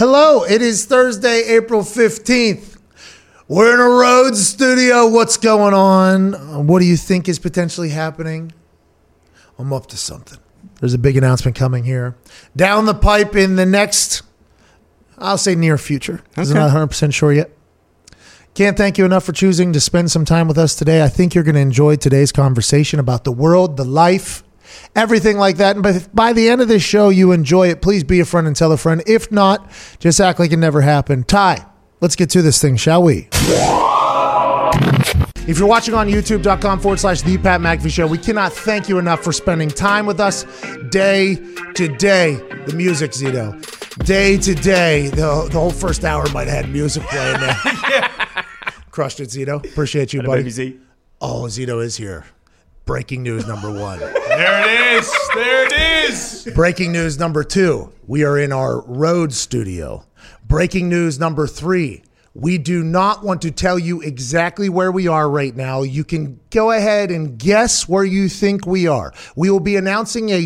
Hello, it is Thursday, April 15th. We're in a Rhodes studio. What's going on? What do you think is potentially happening? I'm up to something. There's a big announcement coming here. Down the pipe in the next, I'll say near future. I'm not 100% sure yet. Can't thank you enough for choosing to spend some time with us today. I think you're going to enjoy today's conversation about the world, the life, everything like that. And if by the end of this show you enjoy it, please be a friend and tell a friend. If not, just act like it never happened. Ty, let's get to this thing, shall we? If you're watching on youtube.com/The Pat McAfee Show, we cannot thank you enough for spending time with us day to day. The music, Zito. Day to day. The whole first hour might have had music playing there. Crushed it, Zito. Appreciate you, buddy. Baby Z. Oh, Zito is here. Breaking news number one. There it is. There it is. Breaking news number two. We are in our Rhodes studio. Breaking news number three. We do not want to tell you exactly where we are right now. You can go ahead and guess where you think we are. We will be announcing a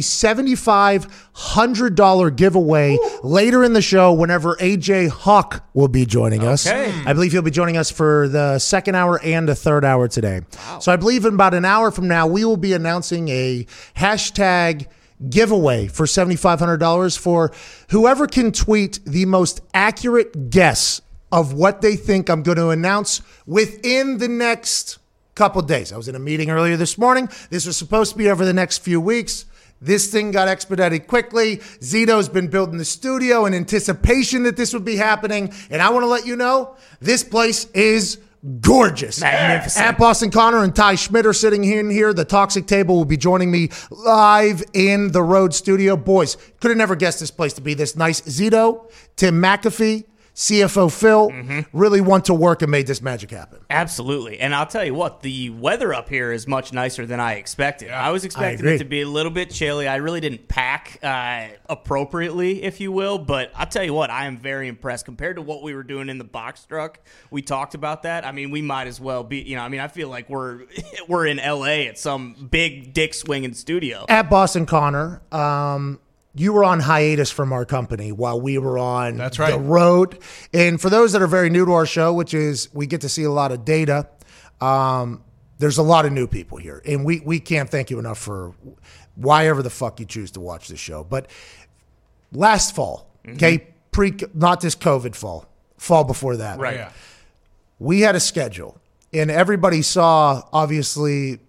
$7,500 giveaway later in the show whenever AJ Hawk will be joining us. I believe he'll be joining us for the second hour and the third hour today. Wow. So I believe in about an hour from now, we will be announcing a hashtag giveaway for $7,500 for whoever can tweet the most accurate guess of what they think I'm going to announce within the next couple days. I was in a meeting earlier this morning. This was supposed to be over the next few weeks. This thing got expedited quickly. Zito's been building the studio in anticipation that this would be happening. And I want to let you know, this place is gorgeous. Magnificent. At Boston Connor and Ty Schmidt are sitting in here. The Toxic Table will be joining me live in the Rhodes studio. Boys, could have never guessed this place to be this nice. Zito, Tim McAfee, CFO Phil really want to work and made this magic happen. Absolutely. And I'll tell you what, the weather up here is much nicer than I expected. Yeah, I was expecting it to be a little bit chilly. I really didn't pack appropriately, if you will. But I'll tell you what, I am very impressed. Compared to what we were doing in the box truck, we talked about that. I mean, we might as well be, I feel like we're in L.A. at some big dick swinging studio. At Boston Connor, you were on hiatus from our company while we were on the road. And for those that are very new to our show, which is we get to see a lot of data, there's a lot of new people here. And we can't thank you enough for why ever the fuck you choose to watch this show. But last fall, okay, not this COVID fall before that. Right. Yeah. We had a schedule. And everybody saw, obviously,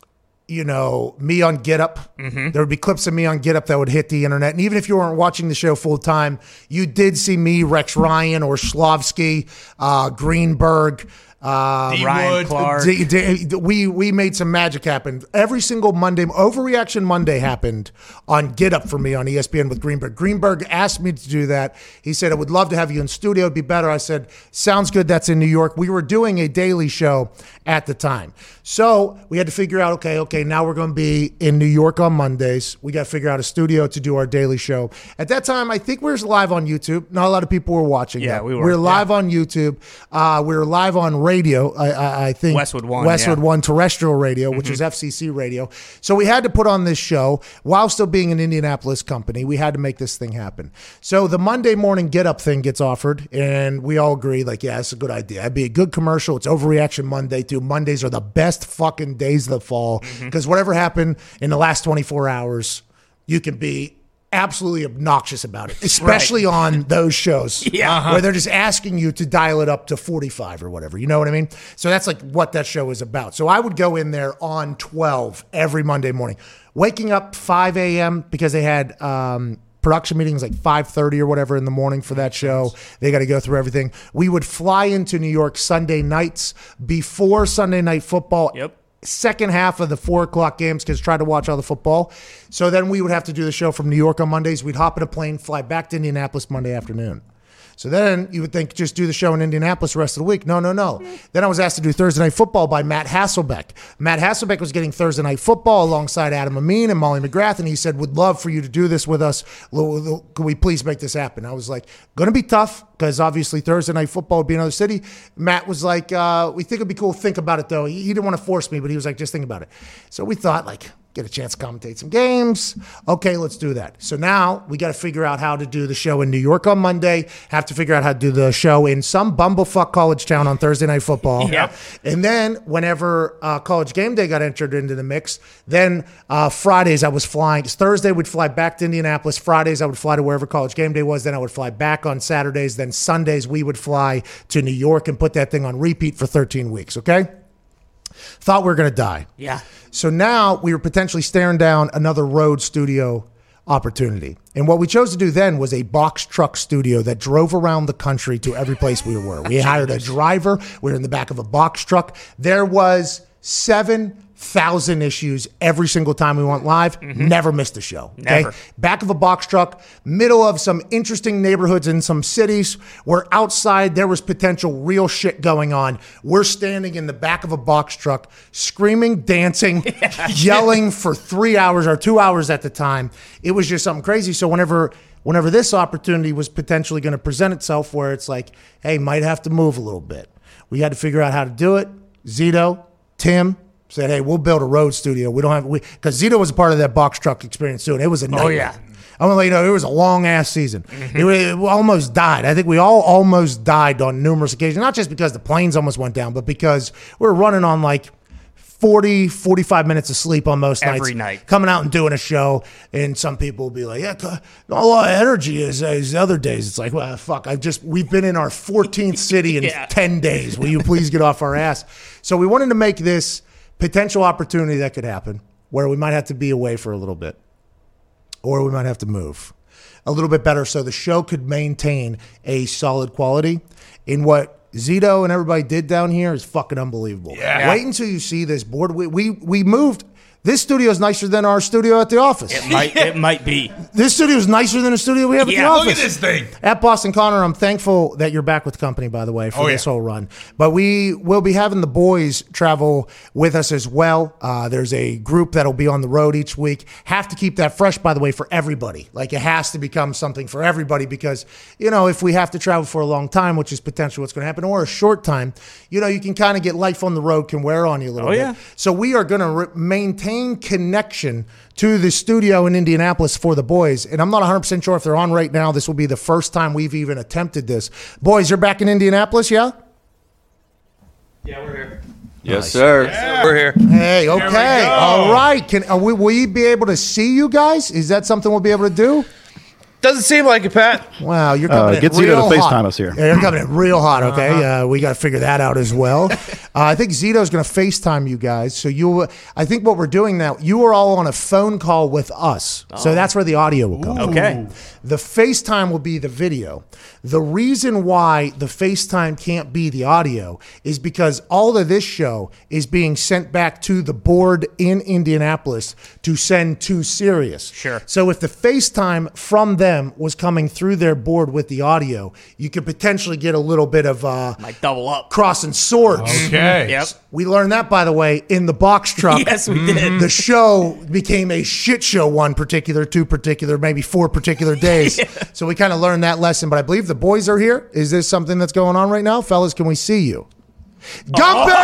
me on Get Up. There would be clips of me on Get Up that would hit the internet. And even if you weren't watching the show full time, you did see me, Rex Ryan, or Schlovsky, Greenberg, Ryan Clark. We made some magic happen. Every single Monday, Overreaction Monday happened on Get Up for me on ESPN with Greenberg. Greenberg asked me to do that. He said, I would love to have you in studio. It'd be better. I said, sounds good. That's in New York. We were doing a daily show at the time. So we had to figure out, okay, now we're going to be in New York on Mondays. We got to figure out a studio to do our daily show. At that time, I think we were live on YouTube. Not a lot of people were watching. Yeah, that. we were. We were live on YouTube. We were live on radio, I think. Westwood One terrestrial radio, which is FCC radio. So we had to put on this show while still being an Indianapolis company. We had to make this thing happen. So the Monday morning Get Up thing gets offered, and we all agree, it's a good idea. It'd be a good commercial. It's Overreaction Monday, too. Mondays are the best fucking days of the fall because whatever happened in the last 24 hours, you can be absolutely obnoxious about it, especially on those shows where they're just asking you to dial it up to 45 or whatever. You know what I mean? So that's like what that show is about. So I would go in there on 12 every Monday morning, waking up 5 a.m. because they had production meetings like 5:30 or whatever in the morning for that show. They got to go through everything. We would fly into New York Sunday nights before Sunday Night Football. Yep. Second half of the 4 o'clock games because try to watch all the football. So then we would have to do the show from New York on Mondays. We'd hop in a plane, fly back to Indianapolis Monday afternoon. So then you would think just do the show in Indianapolis the rest of the week. No. Then I was asked to do Thursday Night Football by Matt Hasselbeck. Matt Hasselbeck was getting Thursday Night Football alongside Adam Amin and Molly McGrath, and he said, would love for you to do this with us. Could we please make this happen? I was like, going to be tough because obviously Thursday Night Football would be in another city. Matt was like, we think it'd be cool. Think about it, though. He didn't want to force me, but he was like, just think about it. So we thought, get a chance to commentate some games. Okay, let's do that. So now we got to figure out how to do the show in New York on Monday, have to figure out how to do the show in some bumblefuck college town on Thursday Night Football. Yep. And then whenever College Game Day got entered into the mix, then Fridays I was flying. Thursday we'd fly back to Indianapolis. Fridays I would fly to wherever College Game Day was. Then I would fly back on Saturdays. Then Sundays we would fly to New York and put that thing on repeat for 13 weeks, okay? Thought we were going to die. Yeah. So now we were potentially staring down another road studio opportunity. And what we chose to do then was a box truck studio that drove around the country to every place we were. We hired a driver. We were in the back of a box truck. There was 7,000 issues every single time we went live. Never missed a show. Okay? Never. Back of a box truck, middle of some interesting neighborhoods in some cities where outside there was potential real shit going on. We're standing in the back of a box truck, screaming, dancing, yelling for 3 hours or 2 hours at the time. It was just something crazy. So whenever this opportunity was potentially going to present itself where it's like, hey, might have to move a little bit. We had to figure out how to do it. Zito, Tim said, hey, we'll build a road studio. We don't have, because Zito was a part of that box truck experience too, and it was a nightmare. Oh, yeah. I'm gonna let you know, it was a long ass season. It almost died. I think we all almost died on numerous occasions, not just because the planes almost went down, but because we were running on like 40, 45 minutes of sleep on most nights. Every night. Coming out and doing a show, and some people will be like, yeah, not a lot of energy as other days. It's like, well, fuck, we've been in our 14th city in 10 days. Will you please get off our ass? So we wanted to make this potential opportunity that could happen where we might have to be away for a little bit, or we might have to move a little bit better so the show could maintain a solid quality. In what Zito and everybody did down here is fucking unbelievable. Yeah. Wait until you see this board. We moved. This studio is nicer than our studio at the office. It might be. This studio is nicer than the studio we have at the office. Look at this thing. At Boston Connor, I'm thankful that you're back with the company, by the way, for this whole run. But we will be having the boys travel with us as well. There's a group that'll be on the road each week. Have to keep that fresh, by the way, for everybody. Like, it has to become something for everybody because, if we have to travel for a long time, which is potentially what's going to happen, or a short time, you can kind of get life on the road can wear on you a little bit. Yeah. So we are going to maintain connection to the studio in Indianapolis for the boys. And I'm not 100% sure if they're on right now. This will be the first time we've even attempted this. Boys, you're back in Indianapolis, yeah? Yeah, we're here. Yes, sir. Yeah. We're here. Hey, okay. go. All right. Will we be able to see you guys? Is that something we'll be able to do? Doesn't seem like it, Pat. Wow, you're coming in Get Zito real to hot. FaceTime us here. Yeah, you're coming in real hot, okay? We got to figure that out as well. I think Zito's going to FaceTime you guys. So I think what we're doing now, you are all on a phone call with us. So that's where the audio will come from. Okay. The FaceTime will be the video. The reason why the FaceTime can't be the audio is because all of this show is being sent back to the board in Indianapolis to send to Sirius. Sure. So if the FaceTime from them was coming through their board with the audio, you could potentially get a little bit of Might double up. crossing swords. Okay. Yep. We learned that, by the way, in the box truck. Yes, we did. The show became a shit show one particular, two particular, maybe 4 particular days. So we kind of learned that lesson. But I believe the boys are here. Is this something that's going on right now? Fellas, can we see you? Gumpy!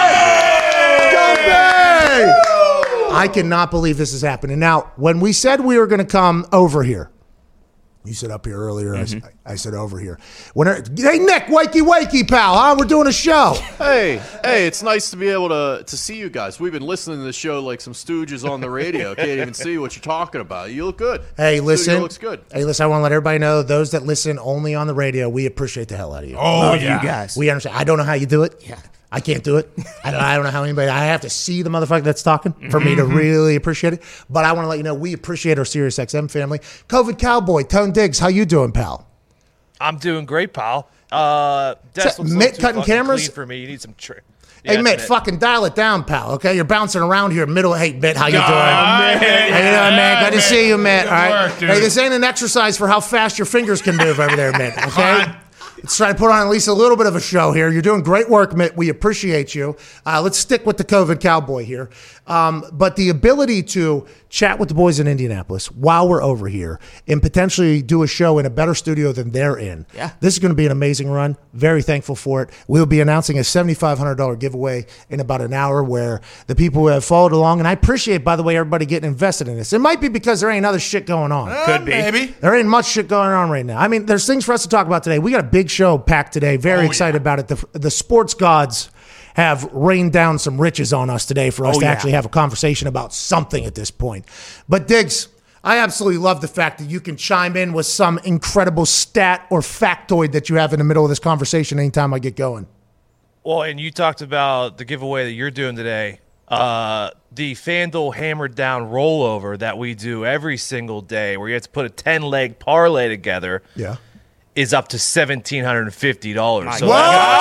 Gumpy! I cannot believe this is happening. Now, when we said we were going to come over here, you said up here earlier. I said over here. Hey, Nick, wakey, pal. Huh? We're doing a show. Hey, it's nice to be able to see you guys. We've been listening to the show like some stooges on the radio. Can't even see what you're talking about. You look good. Hey, listen. Studio looks good. Hey, listen, I want to let everybody know, those that listen only on the radio, we appreciate the hell out of you. Oh, Love yeah. you guys. We understand. I don't know how you do it. Yeah. I can't do it. I don't know how anybody. I have to see the motherfucker that's talking for me to really appreciate it. But I want to let you know we appreciate our Sirius XM family. COVID Cowboy, Tone Diggs, how you doing, pal? I'm doing great, pal. Mitt Desk looks a little too cutting fucking cameras? clean for me. You need some Hey, Mitt, fucking dial it down, pal. Okay, you're bouncing around here middle. Hey, Mitt, how you doing? man. How you doing, man? Good to see you, Mitt. Good All right. work, dude. Hey, this ain't an exercise for how fast your fingers can move over there, Mitt. Okay. Let's try to put on at least a little bit of a show here. You're doing great work, Mitt. We appreciate you. Let's stick with the COVID cowboy here. But the ability to chat with the boys in Indianapolis while we're over here and potentially do a show in a better studio than they're in. Yeah. This is going to be an amazing run. Very thankful for it. We'll be announcing a $7,500 giveaway in about an hour where the people who have followed along, and I appreciate, by the way, everybody getting invested in this. It might be because there ain't other shit going on. Could be. Maybe. There ain't much shit going on right now. I mean, there's things for us to talk about today. We got a big show packed today. Very excited about it. The sports gods have rained down some riches on us today for us to actually have a conversation about something at this point. But Diggs, I absolutely love the fact that you can chime in with some incredible stat or factoid that you have in the middle of this conversation anytime I get going. Well, and you talked about the giveaway that you're doing today. The FanDuel Hammered Down rollover that we do every single day where you have to put a 10-leg parlay together is up to $1,750. So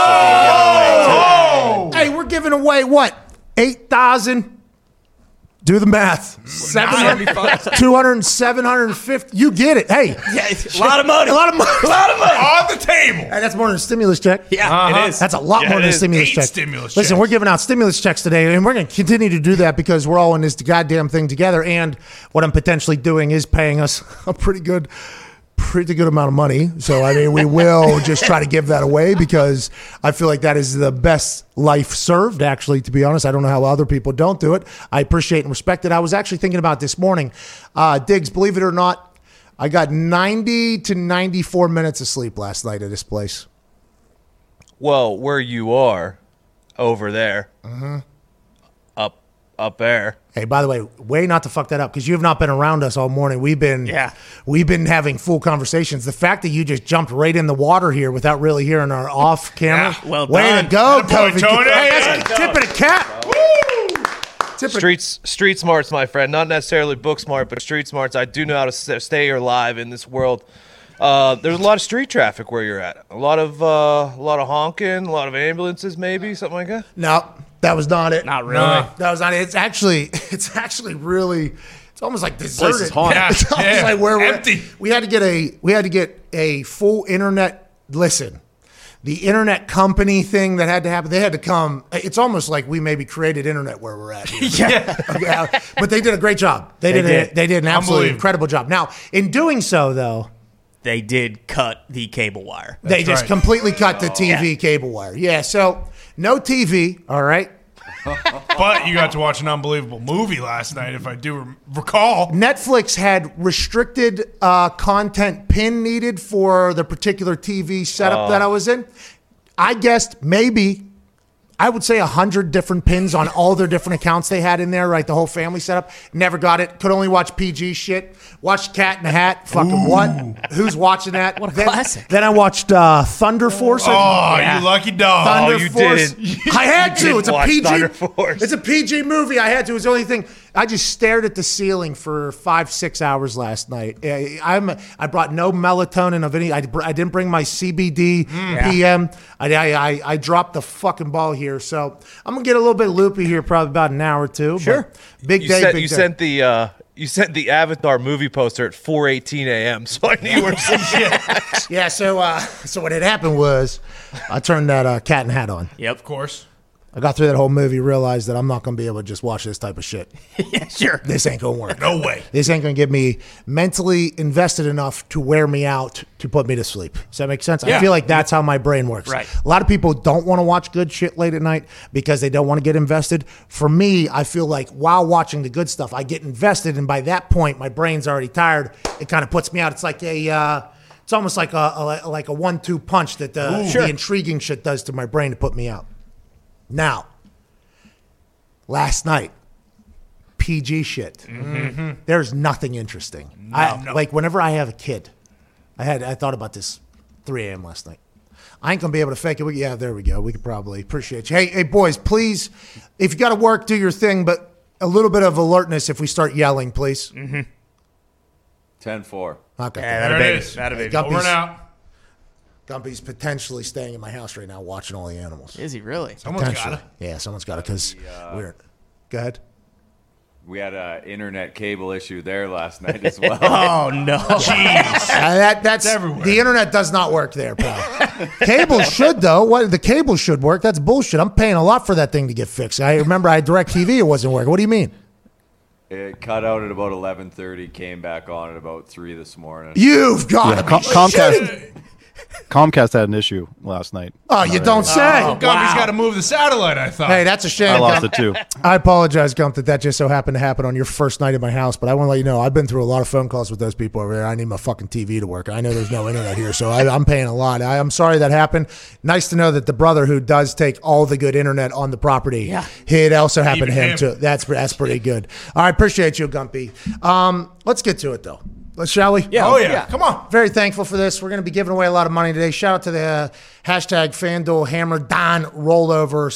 Hey, we're giving away what? 8,000? Do the math. 200, 750. You get it. Hey. Yeah, it's a lot of money. A lot of money. On the table. Hey, that's more than a stimulus check. Yeah, it is. That's a lot more than a stimulus 8 check. stimulus Listen, checks. we're giving out stimulus checks today, and we're going to continue to do that because we're all in this goddamn thing together. And what I'm potentially doing is paying us a pretty good amount of money. So, I mean, we will just try to give that away because I feel like that is the best life served, actually, to be honest. I don't know how other people don't do it. I appreciate and respect it. I was actually thinking about this morning. Diggs, believe it or not, I got 90 to 94 minutes of sleep last night at this place. Well, where you are over there, up there. Hey, by the way not to fuck that up because you have not been around us all morning. We've been having full conversations. The fact that you just jumped right in the water here without really hearing our off camera. Yeah, well way done. to go, Attaboy, Kobe. Tony. Hey, that's a tip of the cap. Street smarts, my friend. Not necessarily book smart, but street smarts. I do know how to stay alive in this world. There's a lot of street traffic where you're at. A lot of honking, a lot of ambulances, maybe something like that. No, that was not it. Not really. No. That was not it. It's actually really. It's almost like deserted. Place is haunted. Yeah, It's almost like where we're empty. We had to get a full internet. Listen, the internet company thing that had to happen. They had to come. It's almost like we maybe created internet where we're at. Here. Yeah. But they did a great job. They did an absolutely Unbelievable. incredible job. Now, in doing so, though, They did cut the cable wire. they just right. completely cut the TV cable wire. Yeah, so no TV. All right. But you got to watch an unbelievable movie last night, if I do recall. Netflix had restricted content pin needed for the particular TV setup that I was in. I guessed maybe, I would say 100 different pins on all their different accounts they had in there, right? The whole family setup. Never got it. Could only watch PG shit. Watched Cat in the Hat. Fucking what? Who's watching that? What a classic. Then I watched Thunder Force. Oh, you lucky dog. Thunder you Force. didn't. I had to. didn't It's a watch PG. Thunder Force. It's a PG movie. I had to. It's the only thing. I just stared at the ceiling for 5-6 hours last night. I brought no melatonin of any. I didn't bring my CBD PM. I dropped the fucking ball here. So I'm gonna get a little bit loopy here, probably about an hour or two. Sure. but Big day. Big day. You sent the Avatar movie poster at 4:18 a.m. So I knew you were. Yeah. So what had happened was, I turned that Cat and Hat on. Yep. Of course. I got through that whole movie, realized that I'm not going to be able to just watch this type of shit. Yeah, sure. This ain't going to work. No way. This ain't going to get me mentally invested enough to wear me out to put me to sleep. Does that make sense? I Yeah. feel like that's how my brain works. Right. A lot of people don't want to watch good shit late at night because they don't want to get invested. For me, I feel like while watching the good stuff, I get invested, and by that point, my brain's already tired. It kind of puts me out. It's like it's almost like a 1-2 punch that the intriguing shit does to my brain to put me out. Now, last night, PG shit. Mm-hmm. There's nothing interesting. Like whenever I have a kid, I thought about this 3 a.m. last night. I ain't gonna be able to fake it. Yeah, there we go. We could probably appreciate you. Hey, boys, please, if you got to work, do your thing, but a little bit of alertness if we start yelling, please. Mm-hmm. 10-4. Okay. Yeah, There that'll it be is. that'll be. Got- Over and out. Gumpy's potentially staying in my house right now watching all the animals. Is he really? Someone's got Potentially. it. Yeah, someone's got it because we're. Go ahead. We had an internet cable issue there last night as well. Oh no! That's everywhere. The internet does not work there, pal. Cable should though. What the cable should work? That's bullshit. I'm paying a lot for that thing to get fixed. I remember I had DirecTV. It wasn't working. What do you mean? It cut out at about 11:30, came back on at about 3 this morning. You've got to be shitting. Comcast had an issue last night. Oh, you don't say. Gumpy's got to move the satellite, I thought. Hey, that's a shame. I lost Gump. it too. I apologize, Gump, that just so happened to happen on your first night at my house. But I want to let you know, I've been through a lot of phone calls with those people over there. I need my fucking TV to work. I know there's no internet here, so I'm paying a lot. I'm sorry that happened. Nice to know that the brother who does take all the good internet on the property, it also happened to him too. That's pretty good. All right, appreciate you, Gumpy. Let's get to it though. Shall we? Yeah. Oh, yeah. Come on. Very thankful for this. We're going to be giving away a lot of money today. Shout out to the hashtag FanDuel Hammer Don rollover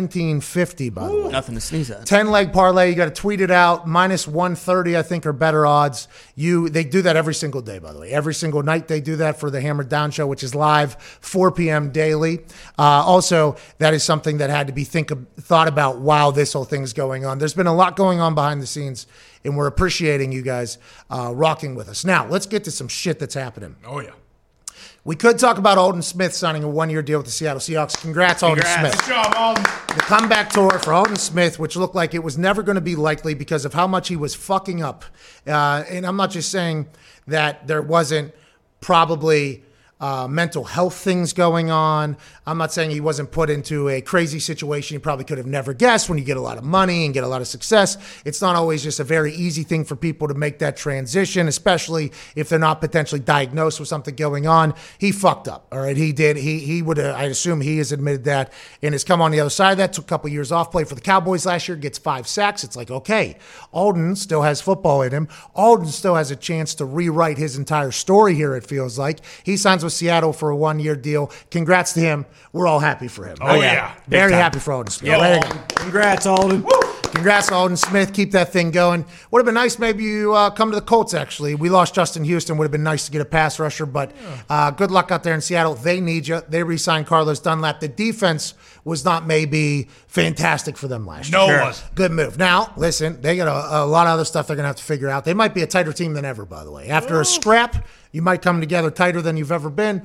1750, by the way. Nothing to sneeze at. 10-leg parlay. You got to tweet it out. Minus 130, I think, are better odds. They do that every single day, by the way. Every single night they do that for the Hammer Down Show, which is live 4 p.m. daily. Also, that is something that had to be thought about while this whole thing's going on. There's been a lot going on behind the scenes, and we're appreciating you guys rocking with us. Now, let's get to some shit that's happening. Oh, yeah. We could talk about Alden Smith signing a one-year deal with the Seattle Seahawks. Congrats, Alden Smith. Good job, Alden. The comeback tour for Alden Smith, which looked like it was never going to be likely because of how much he was fucking up. And I'm not just saying that there wasn't probably mental health things going on. I'm not saying he wasn't put into a crazy situation he probably could have never guessed. When you get a lot of money and get a lot of success, it's not always just a very easy thing for people to make that transition, especially if they're not potentially diagnosed with something going on. He fucked up, all right? He did. He would have, I assume he has admitted that and has come on the other side of that. Took a couple years off, played for the Cowboys last year, gets 5 sacks. It's like, okay, Alden still has football in him. Alden still has a chance to rewrite his entire story here, it feels like. He signs with Seattle for a one-year deal. Congrats to him. We're all happy for him. Oh, yeah. Very happy for Alden Smith. Way to go. Congrats, Alden. Congrats, Alden Smith. Keep that thing going. Would have been nice maybe you come to the Colts, actually. We lost Justin Houston. Would have been nice to get a pass rusher, but good luck out there in Seattle. They need you. They re-signed Carlos Dunlap. The defense was not maybe fantastic for them last year. No, it wasn't. Good move. Now, listen, they got a lot of other stuff they're going to have to figure out. They might be a tighter team than ever, by the way. After a scrap, you might come together tighter than you've ever been.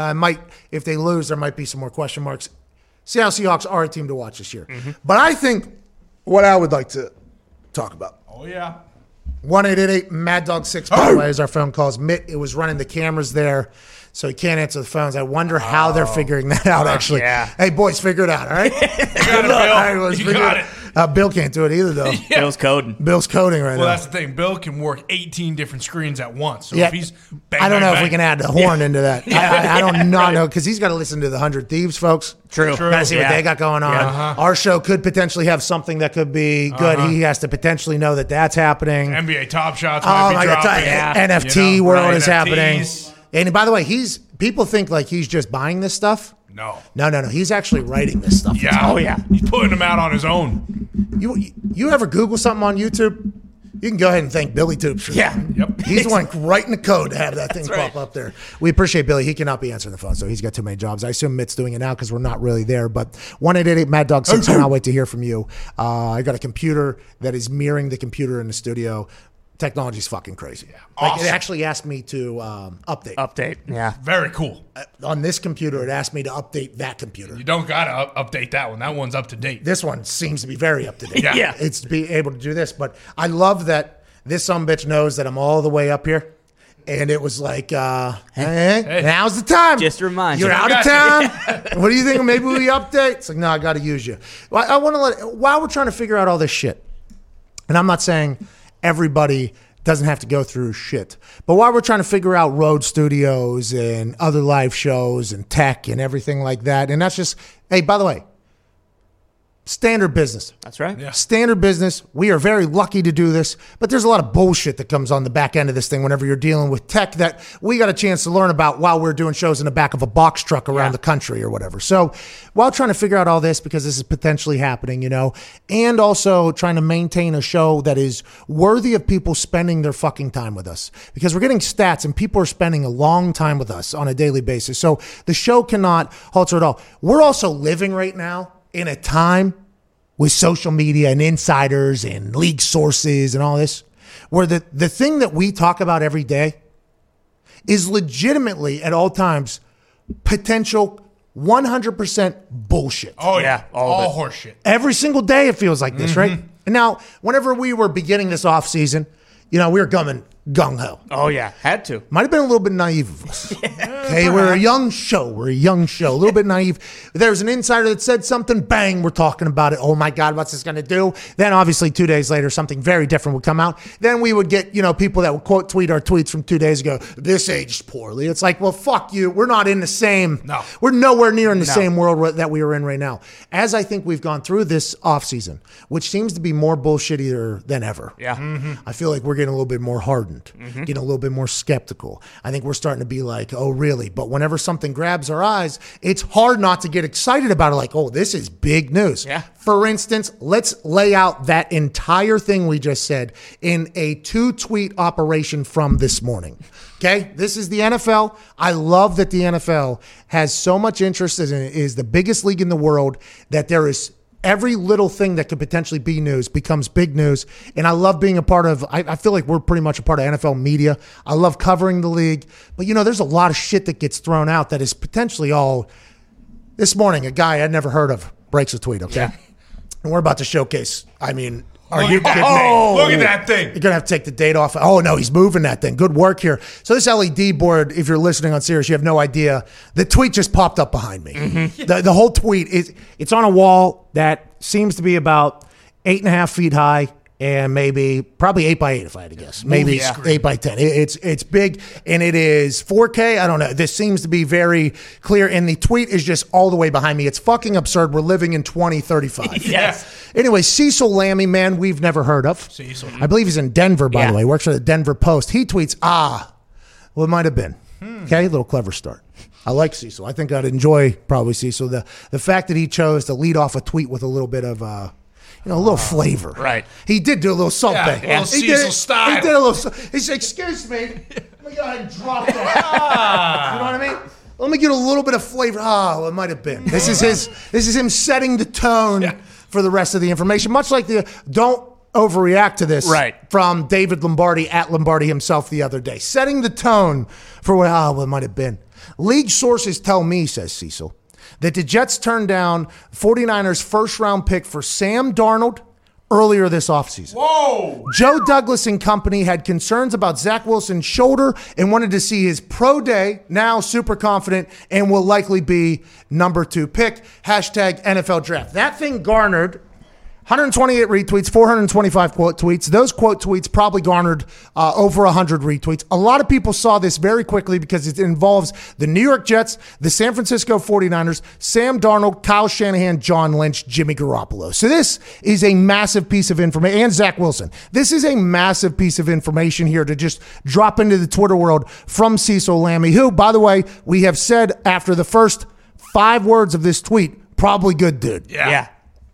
If they lose, there might be some more question marks. Seattle Seahawks are a team to watch this year. But I think what I would like to talk about. Oh, yeah. 1-888 Mad Dog 6, by the way, is our phone calls. Mitt, it was running the cameras there, so he can't answer the phones. I wonder how they're figuring that out, actually. Yeah. Hey, boys, figure it out, all right? You got it, Bill. All right, let's You figure got it. it. Bill can't do it either, though. Bill's coding. Bill's coding right Well, now. that's the thing. Bill can work 18 different screens at once. So Yeah. if he's bang, I don't bang, know if we bang- can add the horn into that. I don't not know, because he's got to listen to the 100 Thieves, folks. True. True. Got to see what Yeah. they got going on. Our show could potentially have something that could be good. He has to potentially know that that's happening. NBA Top Shots Oh might my be God! dropping. NFT world is happening. NFTs. And by the way, people think like he's just buying this stuff. No. No. He's actually writing this stuff. Yeah. Oh, yeah. He's putting them out on his own. You ever Google something on YouTube? You can go ahead and thank Billy Tubes for Yeah. that. Yep. He's the one writing the code to have that thing right. pop up there. We appreciate Billy. He cannot be answering the phone, so he's got too many jobs. I assume Mitt's doing it now because we're not really there. But 1-888 Mad Dog 6, I'll wait to hear from you. I got a computer that is mirroring the computer in the studio. Technology's fucking crazy. Like Awesome. it actually asked me to update. Update. Yeah. Very cool. On this computer, it asked me to update that computer. You don't got to update that one. That one's up to date. This one seems to be very up to date. Yeah. Yeah. It's to be able to do this. But I love that this sumbitch knows that I'm all the way up here. And it was like, hey, now's the time. Just remind You're you. out of town. What do you think? Maybe we update? It's like, no, I got to use you. Well, I want to while we're trying to figure out all this shit, and I'm not saying everybody doesn't have to go through shit, but while we're trying to figure out road studios and other live shows and tech and everything like that, and that's just, hey, by the way, standard business. That's right. Yeah. Standard business. We are very lucky to do this, but there's a lot of bullshit that comes on the back end of this thing whenever you're dealing with tech that we got a chance to learn about while we're doing shows in the back of a box truck around the country or whatever. So while trying to figure out all this, because this is potentially happening, and also trying to maintain a show that is worthy of people spending their fucking time with us, because we're getting stats and people are spending a long time with us on a daily basis. So the show cannot halter at all. We're also living right now in a time with social media and insiders and league sources and all this, where the thing that we talk about every day is legitimately at all times potential 100% bullshit. Oh, yeah. All of horseshit. Every single day it feels like this, right? And now, whenever we were beginning this offseason, we were coming gung-ho. Oh, yeah. Had to. Might have been a little bit naive of us. Okay, we're a young show. A little bit naive. There's an insider that said something, bang, we're talking about it. Oh my God, what's this going to do? Then obviously 2 days later, something very different would come out. Then we would get, people that would quote tweet our tweets from 2 days ago. This aged poorly. It's like, well, fuck you. We're not in the same. No. We're nowhere near in the same world that we are in right now. As I think we've gone through this offseason, which seems to be more bullshittier than ever. Yeah. I feel like we're getting a little bit more hardened, getting a little bit more skeptical. I think we're starting to be like, oh, really? But whenever something grabs our eyes, it's hard not to get excited about it. Like, oh, this is big news. Yeah. For instance, let's lay out that entire thing we just said in a 2-tweet operation from this morning. Okay, this is the NFL. I love that the NFL has so much interest and is the biggest league in the world that there is every little thing that could potentially be news becomes big news. And I love being a part of, I feel like we're pretty much a part of NFL media. I love covering the league. But, there's a lot of shit that gets thrown out that is potentially all. This morning, a guy I'd never heard of breaks a tweet, okay? Yeah. And we're about to showcase, are Look you at that kidding thing. me? Look at that thing. You're going to have to take the date off. Oh, no, he's moving that thing. Good work here. So this LED board, if you're listening on Sirius, you have no idea. The tweet just popped up behind me. The whole tweet, it's on a wall that seems to be about 8.5 feet high and probably 8 by 8 if I had to guess. Maybe 8 by 10. It's big and it is 4K. I don't know. This seems to be very clear and the tweet is just all the way behind me. It's fucking absurd. We're living in 2035. Yes. Anyway, Cecil Lammy, man, we've never heard of. Cecil. I believe he's in Denver, by Yeah. the way. Works for the Denver Post. He tweets, well, it might have been. Okay, a little clever start. I like Cecil. I think I'd enjoy probably Cecil. The fact that he chose to lead off a tweet with a little bit of a little flavor. Right. He did do a little something. Yeah, a little Cecil style. He did a little. He said, "Excuse me, let me go ahead and drop that." You know what I mean? Let me get a little bit of flavor. Oh, it might have been. This is him setting the tone for the rest of the information. Much like the don't overreact to this from David Lombardi at Lombardi himself the other day. Setting the tone for what it might have been. League sources tell me, says Cecil, that the Jets turned down 49ers first-round pick for Sam Darnold earlier this offseason. Whoa! Joe Douglas and company had concerns about Zach Wilson's shoulder and wanted to see his pro day, now super confident, and will likely be number 2 pick. Hashtag NFL draft. That thing garnered 128 retweets, 425 quote tweets. Those quote tweets probably garnered over 100 retweets. A lot of people saw this very quickly because it involves the New York Jets, the San Francisco 49ers, Sam Darnold, Kyle Shanahan, John Lynch, Jimmy Garoppolo. So this is a massive piece of information, and Zach Wilson. This is a massive piece of information here to just drop into the Twitter world from Cecil Lammy, who, by the way, we have said after the first 5 words of this tweet, probably good dude. Yeah.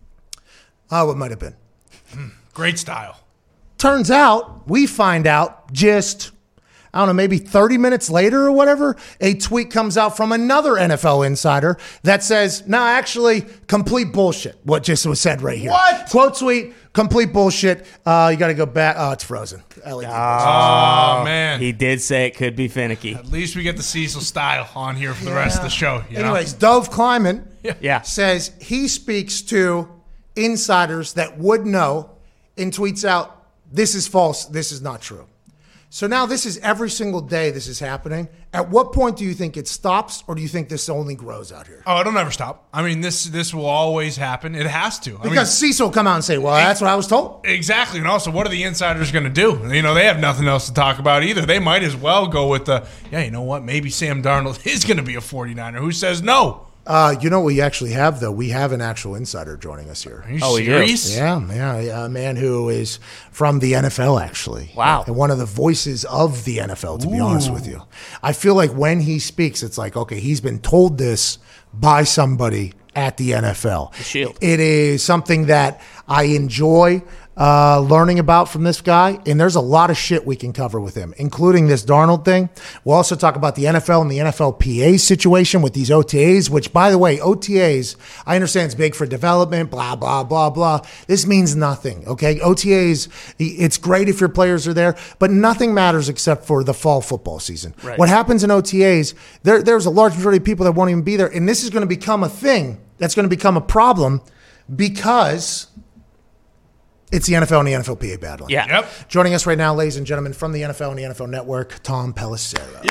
Oh, it might have been. Great style. Turns out, we find out just, maybe 30 minutes later or whatever, a tweet comes out from another NFL insider that says, no, actually, complete bullshit. What just was said right here. What? Quote tweet, complete bullshit. You got to go back. Oh, it's frozen. LED. Oh, man. He did say it could be finicky. At least we get the Cecil style on here for the rest of the show. Anyways, Dove Kleiman Yeah. says he speaks to insiders that would know and tweets out, this is false, this is not true. So now this is every single day this is happening. At what point do you think it stops, or do you think this only grows out here? Oh, it'll never stop. I mean, this will always happen. It has to. Because Cecil will come out and say, well, that's what I was told. Exactly. And also, what are the insiders going to do? They have nothing else to talk about either. They might as well go with you know what? Maybe Sam Darnold is going to be a 49er. Who says no? You know what we actually have, though? We have an actual insider joining us here. Are you serious? Yeah, a man who is from the NFL, actually. Wow. And one of the voices of the NFL, to be honest with you. I feel like when he speaks, it's like, okay, he's been told this by somebody at the NFL. The Shield. It is something that I enjoy. learning about from this guy, and there's a lot of shit we can cover with him, including this Darnold thing. We'll also talk about the NFL and the NFLPA situation with these OTAs, which, by the way, OTAs, I understand it's big for development, blah, blah, blah, blah. This means nothing, okay? OTAs, it's great if your players are there, but nothing matters except for the fall football season. Right. What happens in OTAs, there's a large majority of people that won't even be there, and this is going to become a thing that's going to become a problem because it's the NFL and the NFLPA battling. Yeah. Yep. Joining us right now, ladies and gentlemen, from the NFL and the NFL Network, Tom Pelissero.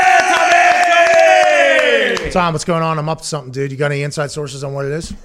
Yeah, Tommy! Tom, what's going on? I'm up to something, dude. You got any inside sources on what it is?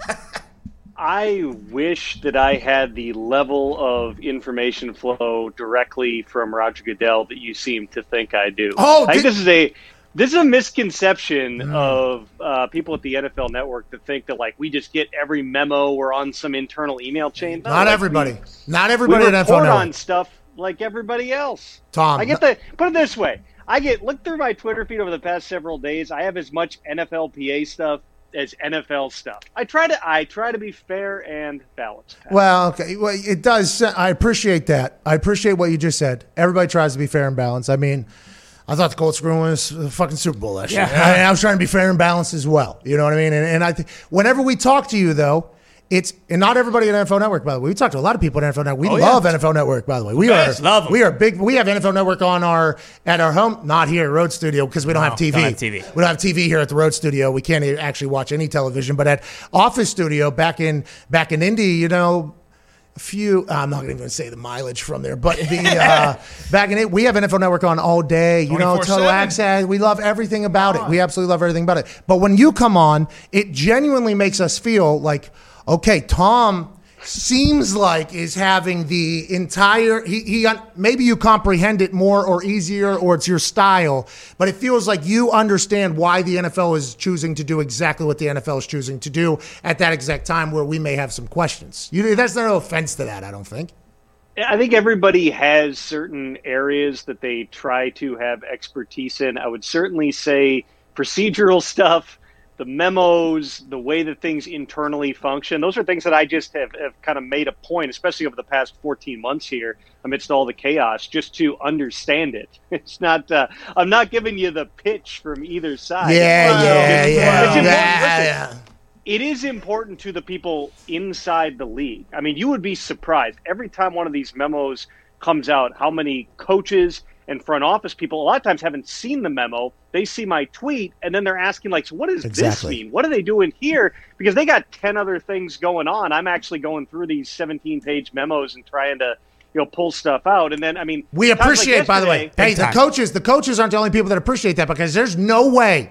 I wish that I had the level of information flow directly from Roger Goodell that you seem to think I do. Oh, I think this is a misconception of people at the NFL Network that think that like we just get every memo or on some internal email chain. No, Not like, everybody. Not We everybody at NFL report Network. on stuff like everybody else. Tom, I get put it this way. Look through my Twitter feed over the past several days. I have as much NFLPA stuff as NFL stuff. I try to be fair and balanced. Well, okay. Well, it does. I appreciate that. I appreciate what you just said. Everybody tries to be fair and balanced. I mean, I thought the Colts were going to win the fucking Super Bowl last year. I was trying to be fair and balanced as well. You know what I mean? And I think whenever we talk to you, though, and not everybody at NFL Network, by the way. We talk to a lot of people at NFL Network. We love NFL Network, by the way. Love 'em. We are big. We have NFL Network at our home, not here, Road Studio, because we don't have TV. don't have TV. We don't have TV here at the Road Studio. We can't actually watch any television. But at Office Studio back in Indy, you know, I'm not going to say the mileage from there, but back in it, we have NFL Network on all day. You know, Total 24/7. Access. We love everything about it. We absolutely love everything about it. But when you come on, it genuinely makes us feel like, okay, Tom seems like is having the entire maybe you comprehend it more or easier or it's your style, but it feels like you understand why the NFL is choosing to do exactly what the NFL is choosing to do at that exact time where we may have some questions. That's no offense to that, I don't think. I think everybody has certain areas that they try to have expertise in. I would certainly say procedural stuff, the memos, the way that things internally function, those are things that I just have kind of made a point, especially over the past 14 months here, amidst all the chaos, just to understand it. It's not, I'm not giving you the pitch from either side. It's important. Listen, it is important to the people inside the league. I mean, you would be surprised every time one of these memos comes out, how many coaches and front office people a lot of times haven't seen the memo. They see my tweet and then they're asking like, so what does this mean? What are they doing here? Because they got 10 other things going on. I'm actually going through these 17-page memos and trying to, pull stuff out. And then, I mean, we appreciate, by the way, hey, the coaches aren't the only people that appreciate that, because there's no way,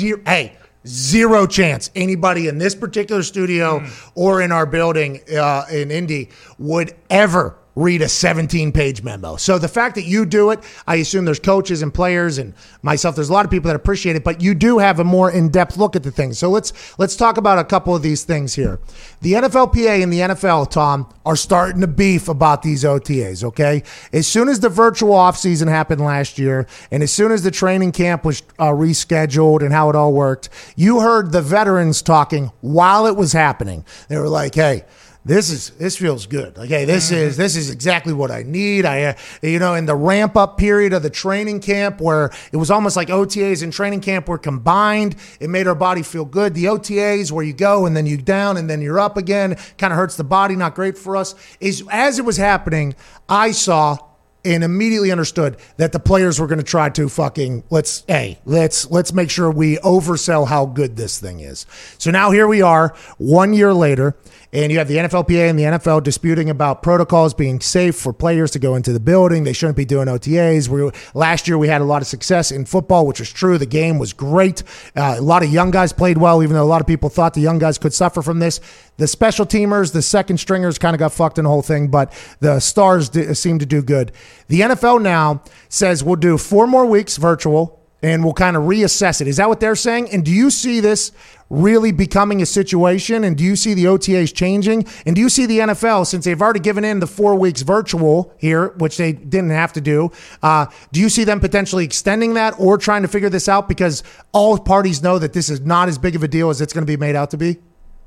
zero chance anybody in this particular studio or in our building in Indy would ever read a 17-page memo. So the fact that you do it, I assume there's coaches and players and myself, there's a lot of people that appreciate it, but you do have a more in-depth look at the things. So let's talk about a couple of these things here. The NFLPA and the NFL, Tom, are starting to beef about these OTAs, okay? As soon as the virtual offseason happened last year, and as soon as the training camp was rescheduled and how it all worked, you heard the veterans talking while it was happening. They were like, hey, this feels good. Okay, this is exactly what I need. In the ramp up period of the training camp where it was almost like OTAs and training camp were combined, it made our body feel good. The OTAs where you go and then you down and then you're up again, kind of hurts the body, not great for us. As it was happening, I saw and immediately understood that the players were going to try to let's make sure we oversell how good this thing is. So now here we are 1 year later, and you have the NFLPA and the NFL disputing about protocols being safe for players to go into the building. They shouldn't be doing OTAs. Last year we had a lot of success in football, which was true. The game was great. A lot of young guys played well, even though a lot of people thought the young guys could suffer from this. The special teamers, the second stringers kind of got fucked in the whole thing, but the stars seemed to do good. The NFL now says we'll do 4 more weeks virtual and we'll kind of reassess it. Is that what they're saying? And do you see this really becoming a situation? And do you see the OTAs changing? And do you see the NFL, since they've already given in the 4 weeks virtual here, which they didn't have to do you see them potentially extending that or trying to figure this out, because all parties know that this is not as big of a deal as it's going to be made out to be?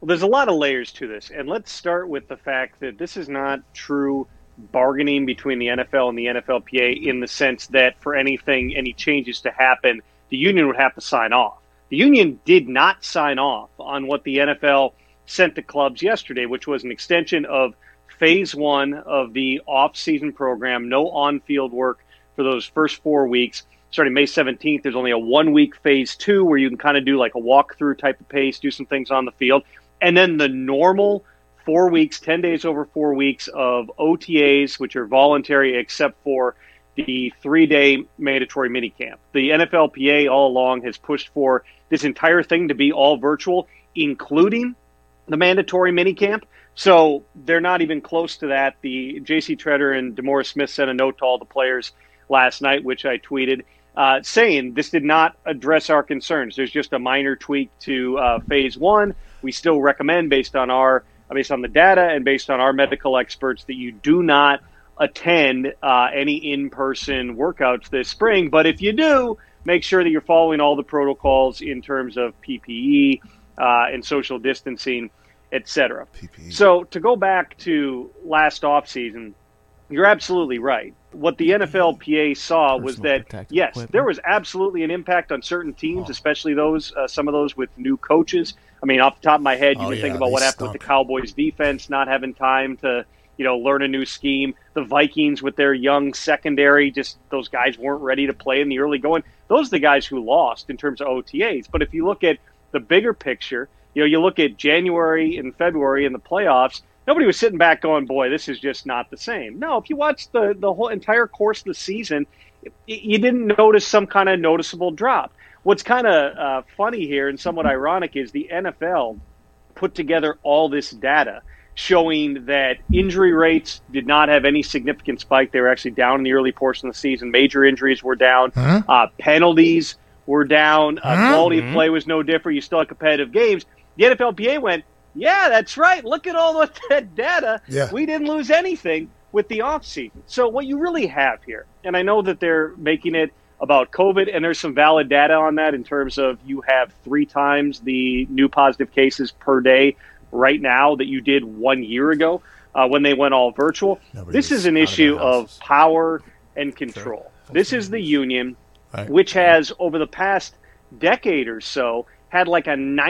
Well, there's a lot of layers to this, and let's start with the fact that this is not true bargaining between the NFL and the NFLPA in the sense that for any changes to happen, the union would have to sign off. The union did not sign off on what the NFL sent to clubs yesterday, which was an extension of phase 1 of the off-season program, no on-field work for those first 4 weeks. Starting May 17th, there's only a 1-week phase 2 where you can kind of do like a walkthrough type of pace, do some things on the field. And then the normal 4 weeks, 10 days over 4 weeks of OTAs, which are voluntary except for the 3-day mandatory minicamp. The NFLPA all along has pushed for this entire thing to be all virtual, including the mandatory minicamp. So they're not even close to that. The J.C. Tretter and DeMaurice Smith sent a note to all the players last night, which I tweeted, saying this did not address our concerns. There's just a minor tweak to phase 1. We still recommend, based on the data and based on our medical experts, that you do not attend any in-person workouts this spring. But if you do, make sure that you're following all the protocols in terms of PPE and social distancing, etc. So to go back to last offseason, you're absolutely right. What the NFLPA saw was that, yes, there was absolutely an impact on certain teams, especially those, some of those with new coaches. I mean, off the top of my head, you can think about what happened with the Cowboys defense, not having time to, learn a new scheme. The Vikings with their young secondary, just those guys weren't ready to play in the early going. Those are the guys who lost in terms of OTAs. But if you look at the bigger picture, you look at January and February in the playoffs, nobody was sitting back going, boy, this is just not the same. No, if you watch the whole entire course of the season, you didn't notice some kind of noticeable drop. What's kind of funny here and somewhat ironic is the NFL put together all this data showing that injury rates did not have any significant spike. They were actually down in the early portion of the season. Major injuries were down. Penalties were down. Quality of play was no different. You still had competitive games. The NFLPA went, yeah, that's right. Look at all that data. Yeah. We didn't lose anything with the offseason. So what you really have here, and I know that they're making it about COVID, and there's some valid data on that in terms of you have 3 times the new positive cases per day right now that you did 1 year ago when they went all virtual. This is an issue of power and control. This is the union, which has, over the past decade or so, had like a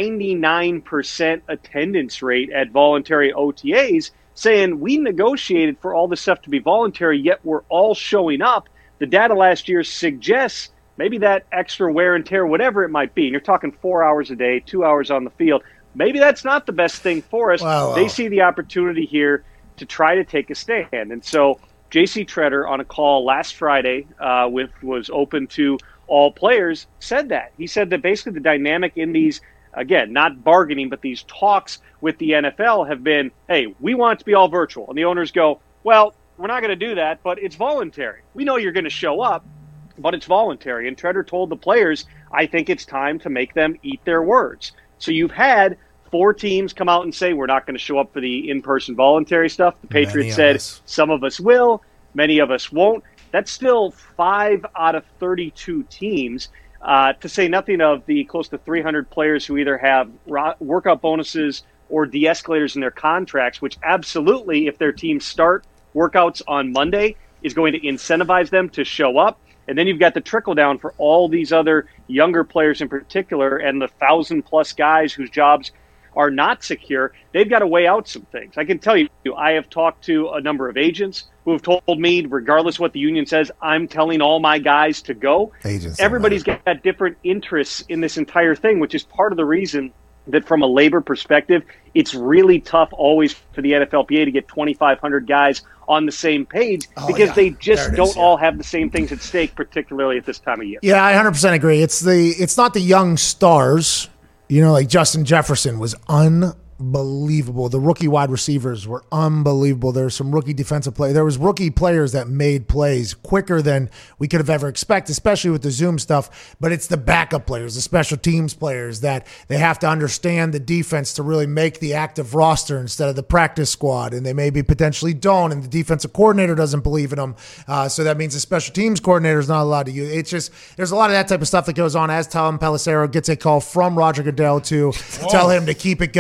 99% attendance rate at voluntary OTAs, saying we negotiated for all this stuff to be voluntary, yet we're all showing up. The data last year suggests maybe that extra wear and tear, whatever it might be, and you're talking 4 hours a day, 2 hours on the field, maybe that's not the best thing for us. They see the opportunity here to try to take a stand. And so J.C. Tretter on a call last Friday was open to all players, said that. He said that basically the dynamic in these, again, not bargaining, but these talks with the NFL have been, hey, we want it to be all virtual. And the owners go, well, we're not going to do that, but it's voluntary. We know you're going to show up, but it's voluntary. And Tretter told the players, I think it's time to make them eat their words. So you've had 4 teams come out and say, we're not going to show up for the in-person voluntary stuff. The Patriots said, some of us will, many of us won't. That's still 5 out of 32 teams, to say nothing of the close to 300 players who either have workout bonuses or de-escalators in their contracts, which absolutely, if their teams start workouts on Monday, is going to incentivize them to show up. And then you've got the trickle down for all these other younger players in particular and the 1,000-plus guys whose jobs are not secure. They've got to weigh out some things. I can tell you, I have talked to a number of agents who have told me, regardless what the union says, I'm telling all my guys to go. Everybody's got different interests in this entire thing, which is part of the reason that from a labor perspective, it's really tough always for the NFLPA to get 2,500 guys on the same page because they just don't all have the same things at stake, particularly at this time of year. Yeah, I 100% agree. It's not the young stars, like Justin Jefferson was unbelievable. The rookie wide receivers were unbelievable. There were some rookie defensive players. There was rookie players that made plays quicker than we could have ever expected, especially with the Zoom stuff. But it's the backup players, the special teams players that they have to understand the defense to really make the active roster instead of the practice squad. And they maybe potentially don't, and the defensive coordinator doesn't believe in them. So that means the special teams coordinator is not allowed to use. It's just, there's a lot of that type of stuff that goes on as Tom Pelissero gets a call from Roger Goodell to tell him to keep it going. He's doing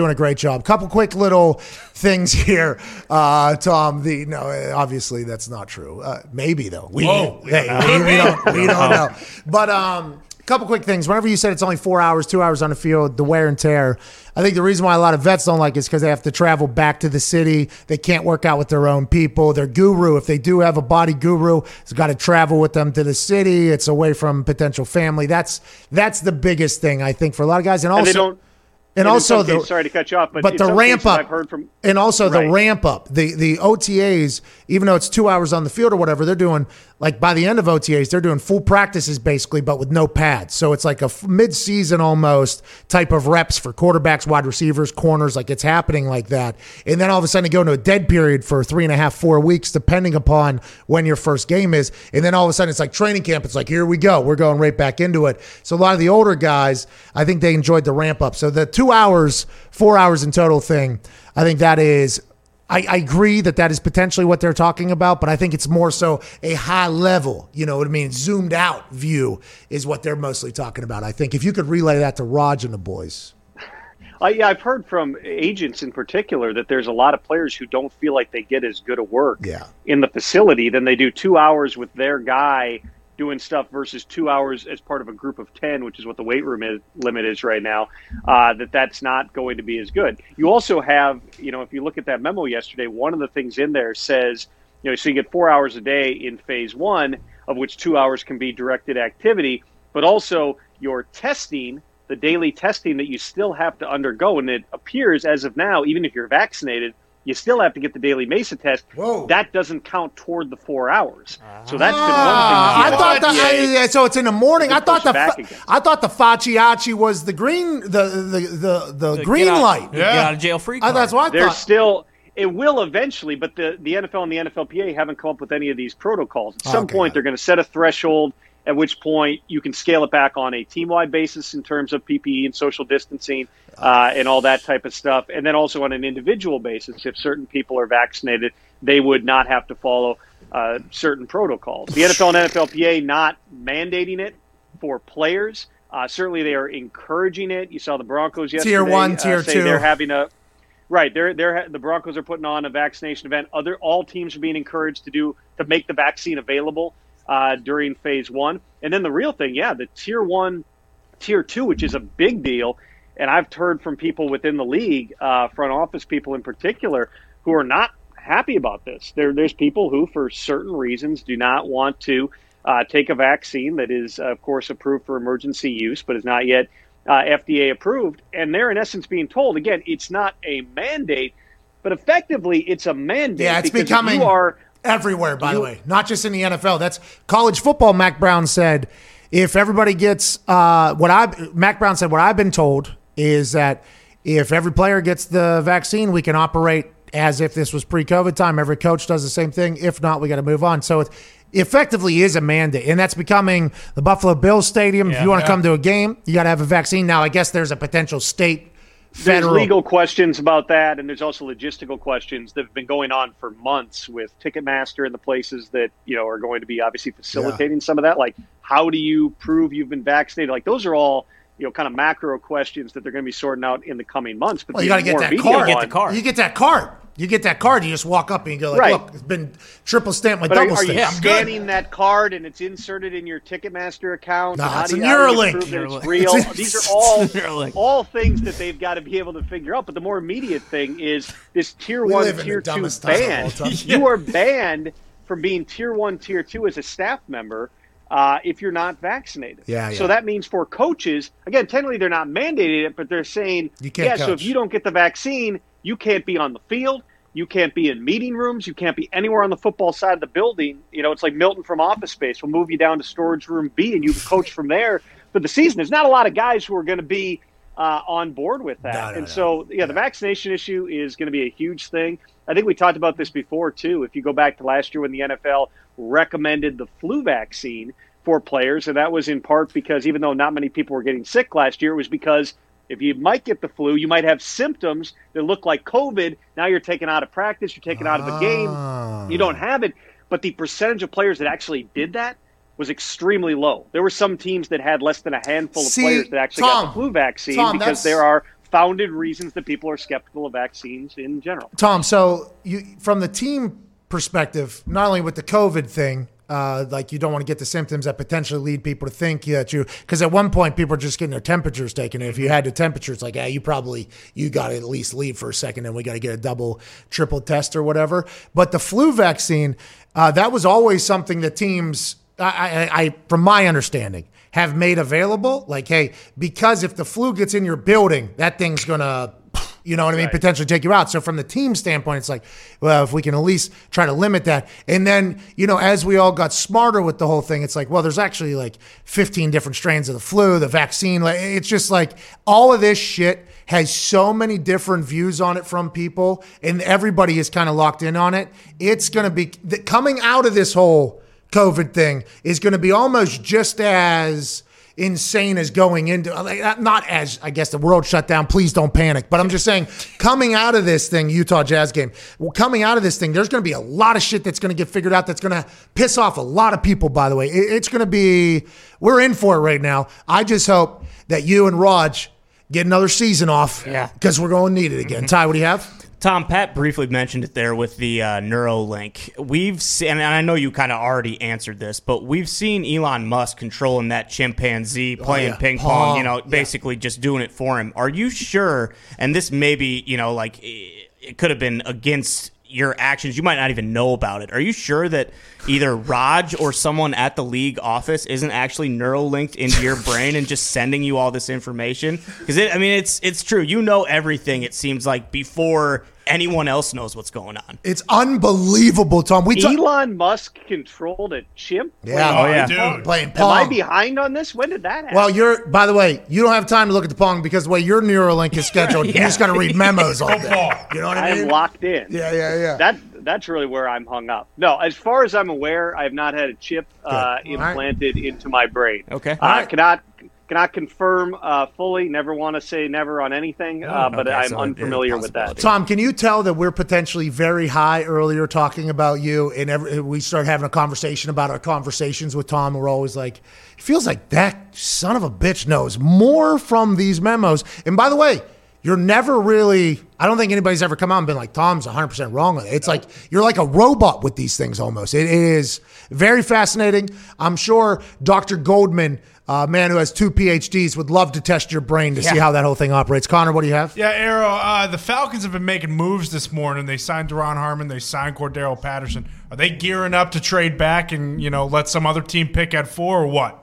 doing a great job. Couple quick little things here, Tom. Obviously that's not true. Maybe though. We don't know. But couple quick things. Whenever you said it's only 4 hours, 2 hours on the field, the wear and tear, I think the reason why a lot of vets don't like it is because they have to travel back to the city. They can't work out with their own people. Their guru, if they do have a body guru, has got to travel with them to the city. It's away from potential family. That's the biggest thing, I think, for a lot of guys. And also, sorry to cut you off, but the ramp up, I've heard from, and also the ramp up, the OTAs, even though it's 2 hours on the field or whatever, they're doing, like by the end of OTAs, they're doing full practices basically, but with no pads. So it's like a mid-season almost type of reps for quarterbacks, wide receivers, corners, like it's happening like that. And then all of a sudden you go into a dead period for 3.5, 4 weeks, depending upon when your first game is. And then all of a sudden it's like training camp. It's like, here we go. We're going right back into it. So a lot of the older guys, I think they enjoyed the ramp up. So the 2 hours, 4 hours in total thing, I think that is, I agree that is potentially what they're talking about, but I think it's more so a high level, you know what I mean, zoomed out view is what they're mostly talking about. I think if you could relay that to Raj and the boys. I've heard from agents in particular that there's a lot of players who don't feel like they get as good a work in the facility than they do 2 hours with their guy doing stuff versus 2 hours as part of a group of 10, which is what the weight room limit is right now, that's not going to be as good. You also have, if you look at that memo yesterday, one of the things in there says, so you get 4 hours a day in phase 1, of which 2 hours can be directed activity, but also your testing, the daily testing that you still have to undergo. And it appears as of now, even if you're vaccinated, you still have to get the daily MESA test. Whoa. That doesn't count toward the 4 hours. So that's been one thing. So it's in the morning. I thought the Faciacci was the green, the green light. Get out of jail free card. That's what I There's thought. still, it will eventually, but the NFL and the NFLPA haven't come up with any of these protocols. At some point, they're going to set a threshold, at which point you can scale it back on a team-wide basis in terms of PPE and social distancing and all that type of stuff. And then also on an individual basis, if certain people are vaccinated, they would not have to follow certain protocols. The NFL and NFLPA not mandating it for players. Certainly they are encouraging it. You saw the Broncos yesterday. Tier 1, Tier 2. They're having a Right, the Broncos are putting on a vaccination event. All teams are being encouraged to make the vaccine available during phase 1. And then the real thing, the Tier 1, Tier 2, which is a big deal. And I've heard from people within the league, front office people in particular, who are not happy about this. There's people who, for certain reasons, do not want to take a vaccine that is, of course, approved for emergency use, but is not yet FDA approved. And they're, in essence, being told, again, it's not a mandate, but effectively it's a mandate. Yeah, it's becoming everywhere, by the way, not just in the NFL. That's college football. Mac Brown said, if everybody gets Mac Brown said, what I've been told is that if every player gets the vaccine, we can operate as if this was pre-COVID time. Every coach does the same thing. If not, we got to move on. So it effectively is a mandate, and that's becoming the Buffalo Bills stadium. If you want to come to a game, you got to have a vaccine. Now, I guess there's a potential state, federal. There's legal questions about that, and there's also logistical questions that have been going on for months with Ticketmaster and the places that are going to be obviously facilitating some of that. Like, how do you prove you've been vaccinated? Like, those are all kind of macro questions that they're going to be sorting out in the coming months. But you got to get that card. You get that card. You get that card. You just walk up and you go like, look, it's been triple stamped with double stamp. Are you scanning that card and it's inserted in your Ticketmaster account? No, it's a Neuralink. It's real. These are all things that they've got to be able to figure out. But the more immediate thing is this Tier 1, Tier 2 ban. You are banned from being Tier 1, Tier 2 as a staff member if you're not vaccinated. So that means for coaches, again, technically they're not mandating it, but they're saying, so if you don't get the vaccine, you can't be on the field, you can't be in meeting rooms, you can't be anywhere on the football side of the building. It's like Milton from Office Space. We'll move you down to storage room B and you can coach from there for the season. There's not a lot of guys who are going to be on board with that. The vaccination issue is going to be a huge thing. I think we talked about this before, too. If you go back to last year when the NFL recommended the flu vaccine for players, and that was in part because even though not many people were getting sick last year, it was because if you might get the flu, you might have symptoms that look like COVID. Now you're taken out of practice, you're taken out of the game, you don't have it. But the percentage of players that actually did that was extremely low. There were some teams that had less than a handful of players that actually got the flu vaccine because there are founded reasons that people are skeptical of vaccines in general. Tom, so from the team perspective, not only with the COVID thing, like you don't want to get the symptoms that potentially lead people to think that because at one point people are just getting their temperatures taken. And if you had the temperature, it's like, you got to at least leave for a second and we got to get a double, triple test or whatever. But the flu vaccine, that was always something that teams, I from my understanding, have made available. Like, hey, because if the flu gets in your building, that thing's going to, you know what I mean, potentially take you out. So from the team standpoint, it's like, well, if we can at least try to limit that. And then, as we all got smarter with the whole thing, it's like, well, there's actually like 15 different strains of the flu, the vaccine. Like, it's just like all of this shit has so many different views on it from people, and everybody is kind of locked in on it. It's going to be coming out of this whole COVID thing is going to be almost just as insane as going into, not as, I guess, the world shut down. Please don't panic. But I'm just saying, coming out of this thing, Utah Jazz game, coming out of this thing, there's going to be a lot of shit that's going to get figured out that's going to piss off a lot of people, by the way. It's going to be, we're in for it right now. I just hope that you and Raj get another season off because we're going to need it again. Ty, what do you have? Tom, Pat briefly mentioned it there with the Neuralink. We've seen, and I know you kind of already answered this, but we've seen Elon Musk controlling that chimpanzee, playing ping pong, basically just doing it for him. Are you sure, and this maybe, like it could have been against your actions, you might not even know about it. Are you sure that either Raj or someone at the league office isn't actually Neuralinked into your brain and just sending you all this information? Because it's true. You know everything, it seems like, before anyone else knows what's going on. It's unbelievable, Tom. Elon Musk controlled a chimp? Yeah, dude. Playing Pong. Am I behind on this? When did that happen? Well, by the way, you don't have time to look at the Pong because the way your Neuralink is scheduled, you just got to read memos all day. You know what I mean? I'm locked in. Yeah. That's really where I'm hung up. No, as far as I'm aware, I have not had a chip implanted into my brain. Okay. Cannot confirm fully. Never want to say never on anything, but I'm unfamiliar with that. Tom, can you tell that we're potentially very high earlier talking about you, and we start having a conversation about our conversations with Tom, and we're always like, it feels like that son of a bitch knows more from these memos. And by the way, you're never really, I don't think anybody's ever come out and been like, Tom's 100% wrong with it. It's like, you're like a robot with these things almost. It is very fascinating. I'm sure Dr. Goldman, a man who has 2 PhDs, would love to test your brain to see how that whole thing operates. Connor, what do you have? Yeah, Arrow, the Falcons have been making moves this morning. They signed Deron Harmon. They signed Cordero Patterson. Are they gearing up to trade back and, let some other team pick at 4 or what?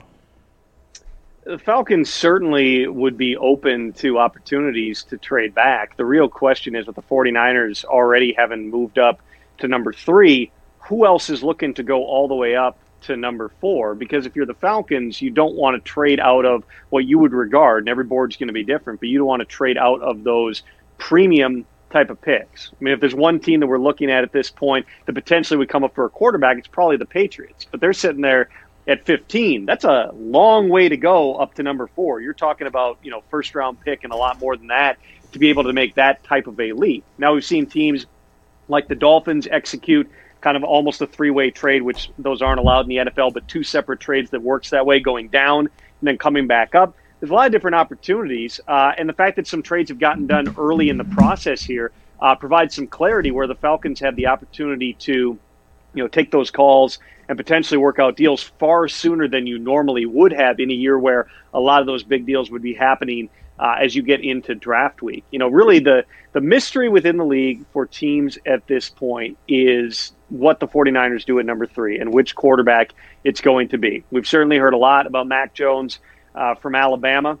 The Falcons certainly would be open to opportunities to trade back. The real question is, with the 49ers already having moved up to number 3, who else is looking to go all the way up to number 4? Because if you're the Falcons, you don't want to trade out of what you would regard, and every board's going to be different, but you don't want to trade out of those premium type of picks. I mean, if there's one team that we're looking at this point that potentially would come up for a quarterback, it's probably the Patriots. But they're sitting there at 15. That's a long way to go up to number 4. You're talking about, first round pick and a lot more than that to be able to make that type of a leap. Now we've seen teams like the Dolphins execute kind of almost a 3-way trade, which those aren't allowed in the NFL, but 2 separate trades that works that way, going down and then coming back up. There's a lot of different opportunities. And the fact that some trades have gotten done early in the process here provides some clarity where the Falcons have the opportunity to, take those calls and potentially work out deals far sooner than you normally would have in a year where a lot of those big deals would be happening as you get into draft week. Really the mystery within the league for teams at this point is what the 49ers do at number 3 and which quarterback it's going to be. We've certainly heard a lot about Mac Jones from Alabama.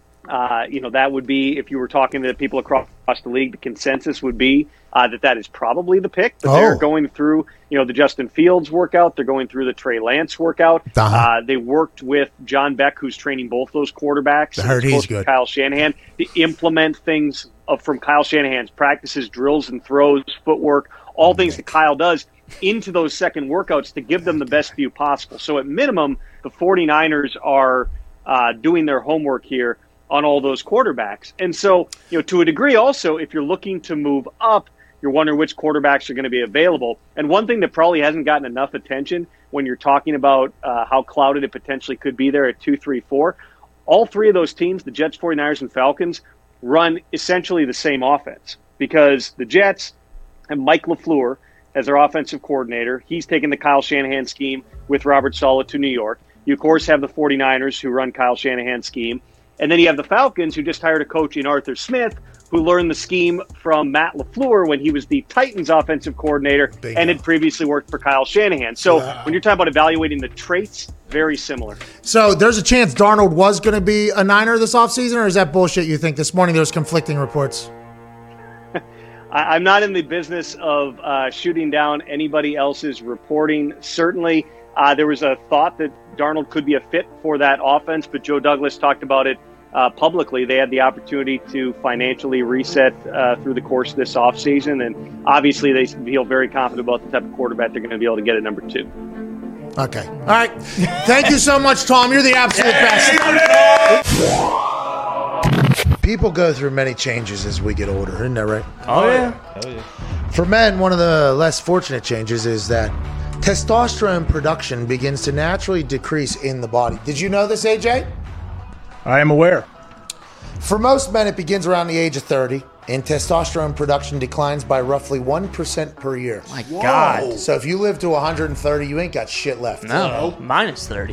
That would be, if you were talking to people across the league, the consensus would be that is probably the pick. But they're going through, the Justin Fields workout. They're going through the Trey Lance workout. They worked with John Beck, who's training both those quarterbacks. I heard he's good. Kyle Shanahan to implement things from Kyle Shanahan's practices, drills and throws, footwork, all things that Kyle does into those second workouts to give them the best view possible. So at minimum, the 49ers are doing their homework here on all those quarterbacks. And so, to a degree also, if you're looking to move up, you're wondering which quarterbacks are going to be available. And one thing that probably hasn't gotten enough attention when you're talking about how clouded it potentially could be there at 2, 3, 4, all 3 of those teams, the Jets, 49ers, and Falcons, run essentially the same offense because the Jets have Mike LaFleur as their offensive coordinator. He's taken the Kyle Shanahan scheme with Robert Saleh to New York. You, of course, have the 49ers who run Kyle Shanahan's scheme. And then you have the Falcons who just hired a coach in Arthur Smith who learned the scheme from Matt LaFleur when he was the Titans offensive coordinator and had previously worked for Kyle Shanahan. So when you're talking about evaluating the traits, very similar. So there's a chance Darnold was going to be a Niner this offseason, or is that bullshit you think? This morning there was conflicting reports. I'm not in the business of shooting down anybody else's reporting. Certainly, there was a thought that Darnold could be a fit for that offense, but Joe Douglas talked about it publicly. They had the opportunity to financially reset through the course of this offseason, and obviously they feel very confident about the type of quarterback they're going to be able to get at number 2. Okay. All right. Thank you so much, Tom. You're the absolute best. People go through many changes as we get older, isn't that right? Oh, yeah. For men, one of the less fortunate changes is that testosterone production begins to naturally decrease in the body. Did you know this, AJ? I am aware. For most men, it begins around the age of 30, and testosterone production declines by roughly 1% per year. My God. So if you live to 130, you ain't got shit left. No, minus 30.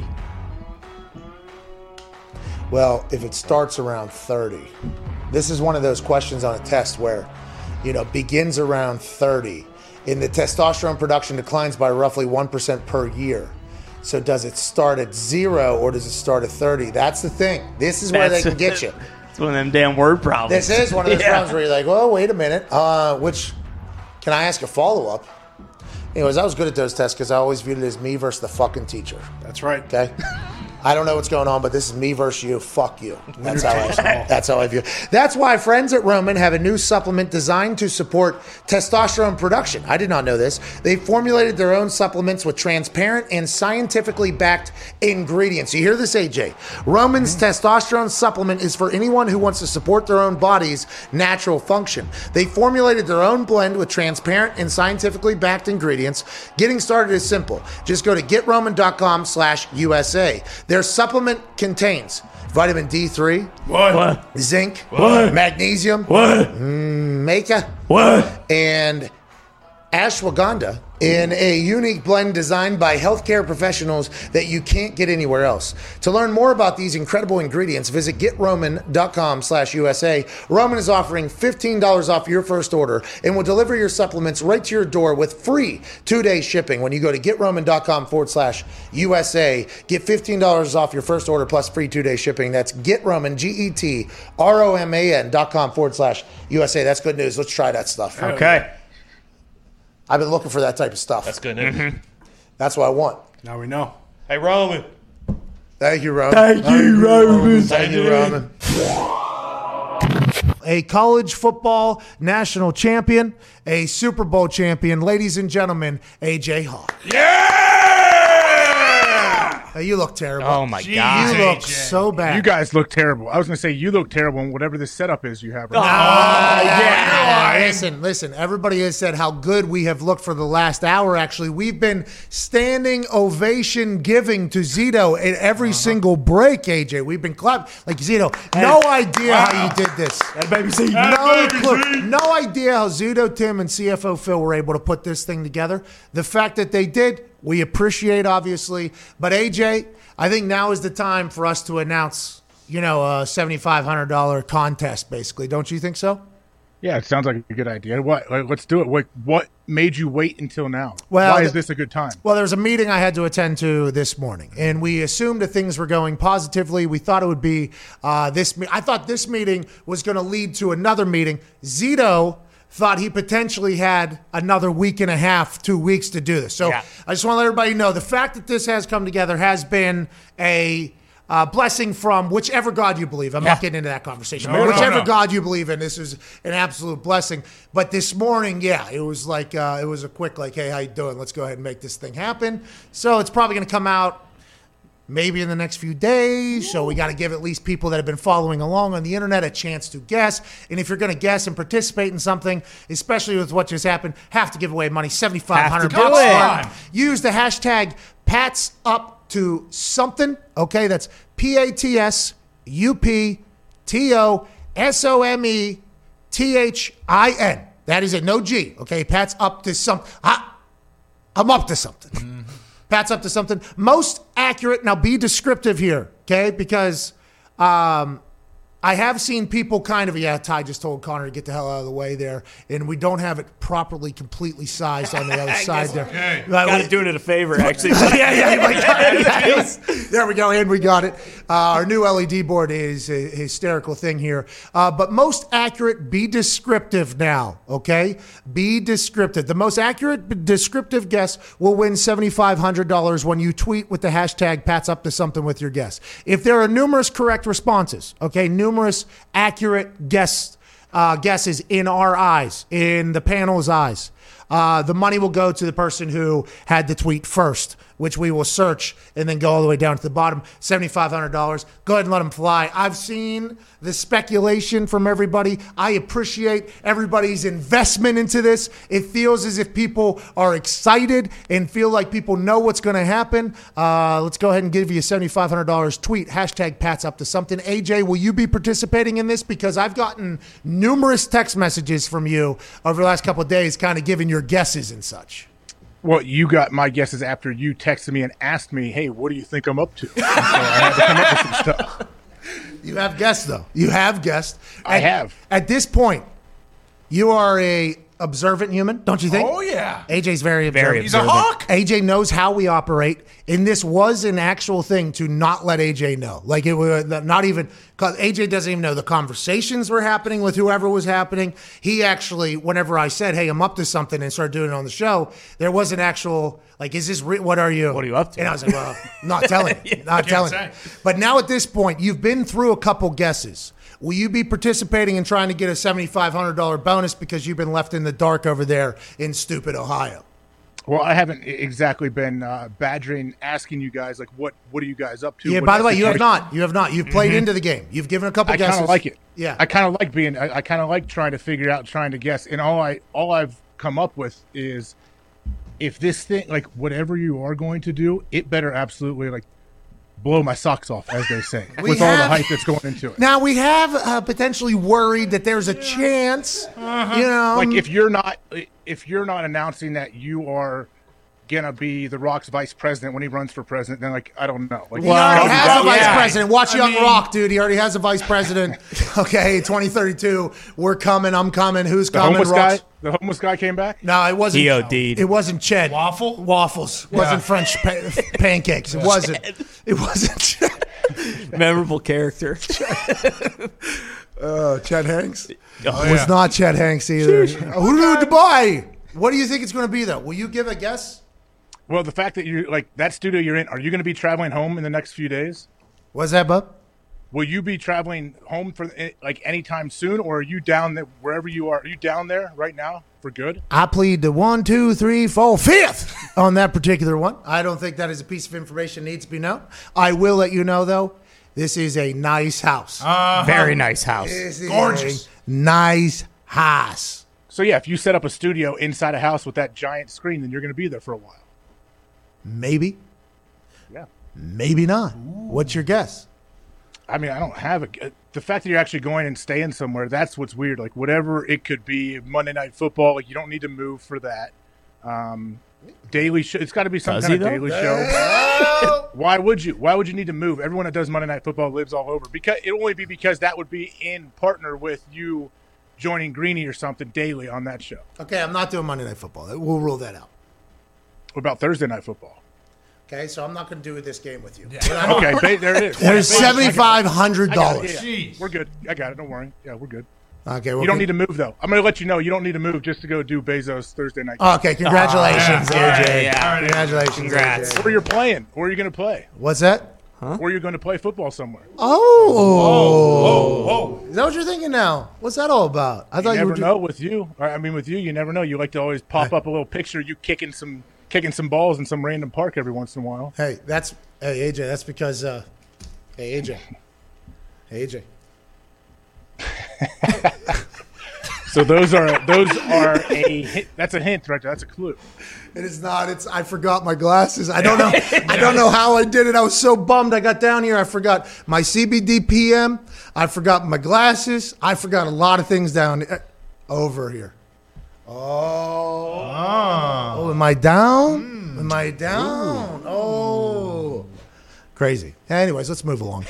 Well, if it starts around 30, this is one of those questions on a test where, begins around 30, and the testosterone production declines by roughly 1% per year. So does it start at 0 or does it start at 30? That's the thing. This is where they can get you. It's one of them damn word problems. This is one of those problems where you're like, well, wait a minute. Can I ask a follow-up? Anyways, I was good at those tests because I always viewed it as me versus the fucking teacher. That's right. Okay? I don't know what's going on, but this is me versus you. Fuck you. That's how I view it. That's why friends at Roman have a new supplement designed to support testosterone production. I did not know this. They formulated their own supplements with transparent and scientifically backed ingredients. You hear this, AJ? Roman's testosterone supplement is for anyone who wants to support their own body's natural function. They formulated their own blend with transparent and scientifically backed ingredients. Getting started is simple. Just go to GetRoman.com/USA. Their supplement contains vitamin D3, zinc, magnesium, maca, and ashwagandha in a unique blend designed by healthcare professionals that you can't get anywhere else. To learn more about these incredible ingredients, visit GetRoman.com/USA. Roman is offering $15 off your first order and will deliver your supplements right to your door with free 2-day shipping when you go to GetRoman.com/USA. Get $15 off your first order plus free 2-day shipping. That's GetRoman, GetRoman.com/USA. That's good news. Let's try that stuff. Okay. I've been looking for that type of stuff. That's good news. Mm-hmm. That's what I want. Now we know. Hey, Roman. Thank you, Roman. Thank you, Roman. Thank you, Roman. A college football national champion, a Super Bowl champion, ladies and gentlemen, AJ Hawk. Yeah! You look terrible. Oh, my God. You look so bad. You guys look terrible. I was going to say you look terrible in whatever this setup is you have right now. Listen. Everybody has said how good we have looked for the last hour. Actually, we've been standing ovation giving to Zito at every single break, AJ. We've been clapping. Like, Zito, no idea how you did this. That baby C. No clue. No idea how Zito, Tim, and CFO Phil were able to put this thing together. The fact that they did, we appreciate, obviously. But, AJ, I think now is the time for us to announce, a $7,500 contest, basically. Don't you think so? Yeah, it sounds like a good idea. Let's do it. What made you wait until now? Well, why is this a good time? Well, there was a meeting I had to attend to this morning, and we assumed that things were going positively. We thought it would be this. I thought this meeting was going to lead to another meeting. Zito thought he potentially had another week and a half, 2 weeks to do this. So I just want to let everybody know the fact that this has come together has been a blessing from whichever God you believe. I'm not getting into that conversation. But whichever God you believe in, this is an absolute blessing. But this morning, it was like it was a quick hey, how you doing? Let's go ahead and make this thing happen. So it's probably going to come out maybe in the next few days. So we got to give at least people that have been following along on the internet a chance to guess. And if you're going to guess and participate in something, especially with what just happened, have to give away money, $7,500. Use the hashtag PatsUpToSomething. Okay, that's PatsUpToSomething. SOMETHIN. That is it. No G. Okay. Pat's up to something. I'm up to something. Pat's up to something. Most accurate. Now be descriptive here. Okay. Because I have seen people kind of, Ty just told Connor to get the hell out of the way there, and we don't have it properly, completely sized on the other side there. Okay. Got to do it a favor, actually. There we go, and we got it. Our new LED board is a hysterical thing here. But most accurate, be descriptive now, okay? Be descriptive. The most accurate descriptive guess will win $7,500 when you tweet with the hashtag Pat's Up to Something with your guess. If there are numerous correct responses, okay, numerous accurate guesses in our eyes, in the panel's eyes, the money will go to the person who had the tweet first, which we will search and then go all the way down to the bottom. $7,500. Go ahead and let them fly. I've seen the speculation from everybody. I appreciate everybody's investment into this. It feels as if people are excited and feel like people know what's going to happen. Let's go ahead and give you $7,500. Tweet hashtag Pat's Up to Something. AJ, will you be participating in this? Because I've gotten numerous text messages from you over the last couple of days kind of giving your guesses and such. Well, you got my guesses after you texted me and asked me, hey, what do you think I'm up to? So I had to come up with some stuff. You have guessed, though. You have guessed. I have. At this point, you are a observant human, don't you think? Oh, yeah. AJ's very observant. He's a hawk. AJ knows how we operate, and this was an actual thing to not let AJ know. Like, it was not even, because AJ doesn't even know the conversations were happening with whoever was happening. He actually, whenever I said, hey, I'm up to something, and started doing it on the show, there was an actual, like, is this, what are you? What are you up to? And I was like, well, not telling you. Not telling you. But now at this point, you've been through a couple guesses. Will you be participating in trying to get a $7,500 bonus because you've been left in the dark over there in stupid Ohio? Well, I haven't exactly been badgering, asking you guys, like, what are you guys up to? Yeah, by the way, you have not. You have not. You've played into the game. You've given a couple guesses. I kind of like it. Yeah. I kind of like being, I kind of like trying to figure out, trying to guess. And all I've come up with is, if this thing, like, whatever you are going to do, it better absolutely, like, blow my socks off, as they say, with all the hype that's going into it. Now, we have potentially worried that there's a chance, you know. Like, if you're not announcing that you are gonna be The Rock's vice president when he runs for president, then, like, I don't know. Like, he already has a vice president. Watch Young Rock, dude. He already has a vice president. Okay, 2032. We're coming. I'm coming. Who's coming? The homeless guy came back? No, it wasn't. He OD'd. It wasn't Ched. Waffles. It wasn't French pancakes. It wasn't. It wasn't Ched. Memorable character. Chet Hanks? It was not Chet Hanks either. Dubai. What do you think it's going to be, though? Will you give a guess? Well, the fact that you're, like, that studio you're in, are you going to be traveling home in the next few days? What's that, bub? Will you be traveling home for, like, anytime soon, or are you down there, wherever you are? Are you down there right now for good? I plead the 1, 2, 3, 4, 5th on that particular one. I don't think that is a piece of information that needs to be known. I will let you know, though, this is a nice house. Very nice house. Gorgeous. Nice house. So, yeah, if you set up a studio inside a house with that giant screen, then you're going to be there for a while. Maybe. Yeah. Maybe not. What's your guess? I mean, I don't have the fact that you're actually going and staying somewhere, that's what's weird. Like, whatever it could be, Monday Night Football, like, you don't need to move for that. Daily show, it's got to be some kind of daily show. Why would you need to move? Everyone that does Monday Night Football lives all over. Because it'll only be because that would be in partner with you joining Greeny or something daily on that show. Okay, I'm not doing Monday Night Football. We'll rule that out. What about Thursday Night Football? Okay, so I'm not going to do this game with you. Yeah. Okay, there it is. There's $7,500. Yeah, we're good. I got it. Don't worry. Yeah, we're good. Okay, you don't need to move, though. I'm going to let you know you don't need to move just to go do Bezos Thursday night. Okay, congratulations, AJ. Yeah. Congratulations, Congrats. AJ. Where you're playing? Where are you going to play? What's that? Where are you going to play football somewhere? Oh. Is that what you're thinking now? What's that all about? I thought you you never know with you. I mean, with you, you never know. You like to always pop up a little picture of you kicking some balls in some random park every once in a while. Hey, AJ. That's because, hey, AJ. So those are a hint. That's a hint right there. That's a clue. It is not. It's. I forgot my glasses. I don't know. I don't know how I did it. I was so bummed. I got down here. I forgot my CBD PM. I forgot my glasses. I forgot a lot of things down over here. Oh, am I down? Am I down? Ooh. Oh, crazy. Anyways, let's move along.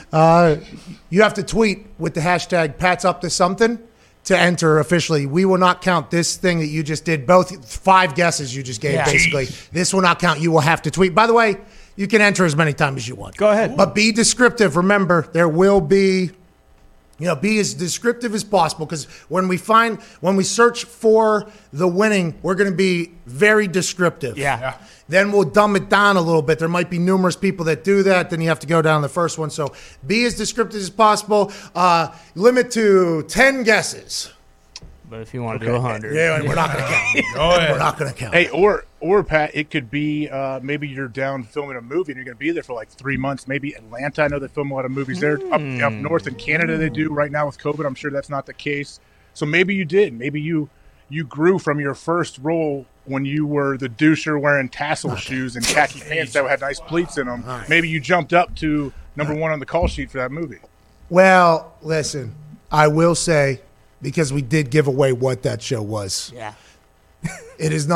You have to tweet with the hashtag Pat's up to something to enter officially. We will not count this thing that you just did. Both 5 guesses you just gave, basically. Jeez. This will not count. You will have to tweet. By the way, you can enter as many times as you want. Go ahead. But be descriptive. Remember, there will be, be as descriptive as possible, because when we search for the winning, we're going to be very descriptive. Yeah. Then we'll dumb it down a little bit. There might be numerous people that do that. Then you have to go down the first one. So be as descriptive as possible. Limit to 10 guesses. But if you want to do 100. Yeah, we're not going to count. Go ahead. We're not going to count. Hey, or Pat, it could be maybe you're down filming a movie and you're going to be there for like 3 months. Maybe Atlanta. I know they film a lot of movies there. Up north in Canada they do right now with COVID. I'm sure that's not the case. So maybe you did. Maybe you grew from your first role when you were the doucher wearing tassel shoes and khaki pants that had nice pleats in them. Right. Maybe you jumped up to number 1 on the call sheet for that movie. Well, listen, I will say, because we did give away what that show was. Yeah. It is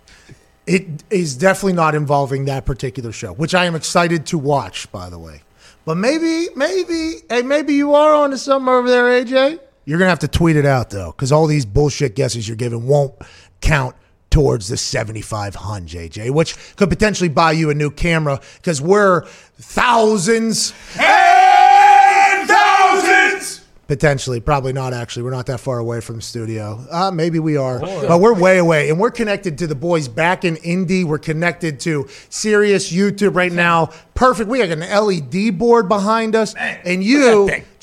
definitely not involving that particular show, which I am excited to watch, by the way. But maybe you are onto something over there, AJ. You're going to have to tweet it out, though, because all these bullshit guesses you're giving won't count towards the 75 hunch, AJ, which could potentially buy you a new camera, because we're thousands and thousands. Potentially, probably not actually. We're not that far away from the studio. Maybe we are, but we're way away. And we're connected to the boys back in Indy. We're connected to Sirius YouTube right now. Perfect. We have an LED board behind us. And you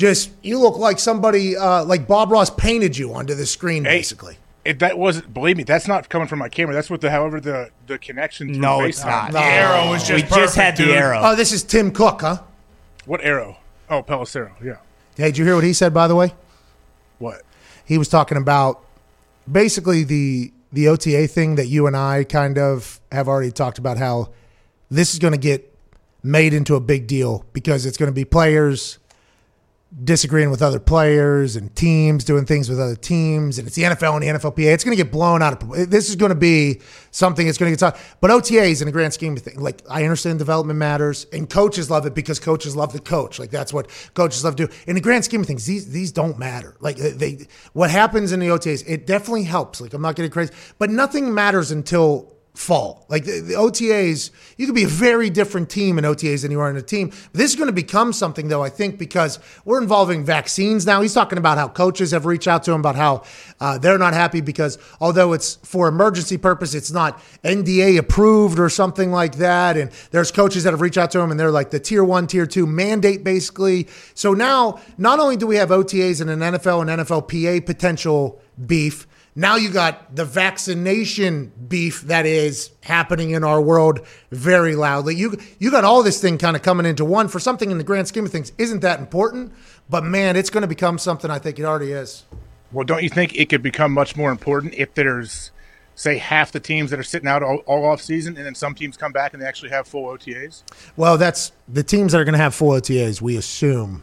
look like somebody, like Bob Ross painted you onto the screen, basically. That wasn't, believe me, that's not coming from my camera. That's what however the connection to No, the it's not. The arrow is just perfect, just had the arrow. Oh, this is Tim Cook, huh? What arrow? Oh, Pelissero, yeah. Hey, did you hear what he said, by the way? What? He was talking about basically the OTA thing that you and I kind of have already talked about, how this is going to get made into a big deal because it's going to be players disagreeing with other players and teams doing things with other teams, and it's the NFL and the NFLPA. It's going to get blown out of. This is going to be something that's going to get tough. But OTAs, in the grand scheme of things, like, I understand development matters, and coaches love it because coaches love the coach. Like, that's what coaches love to do. In the grand scheme of things, these don't matter. Like, what happens in the OTAs, it definitely helps. Like, I'm not getting crazy, but nothing matters until fall. Like the OTAs, you could be a very different team in OTAs than you are in a team. But this is going to become something, though, I think, because we're involving vaccines now. He's talking about how coaches have reached out to him about how they're not happy because although it's for emergency purpose, it's not NDA approved or something like that. And there's coaches that have reached out to him and they're like the tier 1, tier 2 mandate, basically. So now, not only do we have OTAs and an NFL and NFLPA potential beef, now you got the vaccination beef that is happening in our world very loudly. You got all this thing kind of coming into one for something in the grand scheme of things isn't that important, but man, it's going to become something. I think it already is. Well, don't you think it could become much more important if there's, say, half the teams that are sitting out all off season and then some teams come back and they actually have full OTAs? Well, that's the teams that are going to have full OTAs, we assume,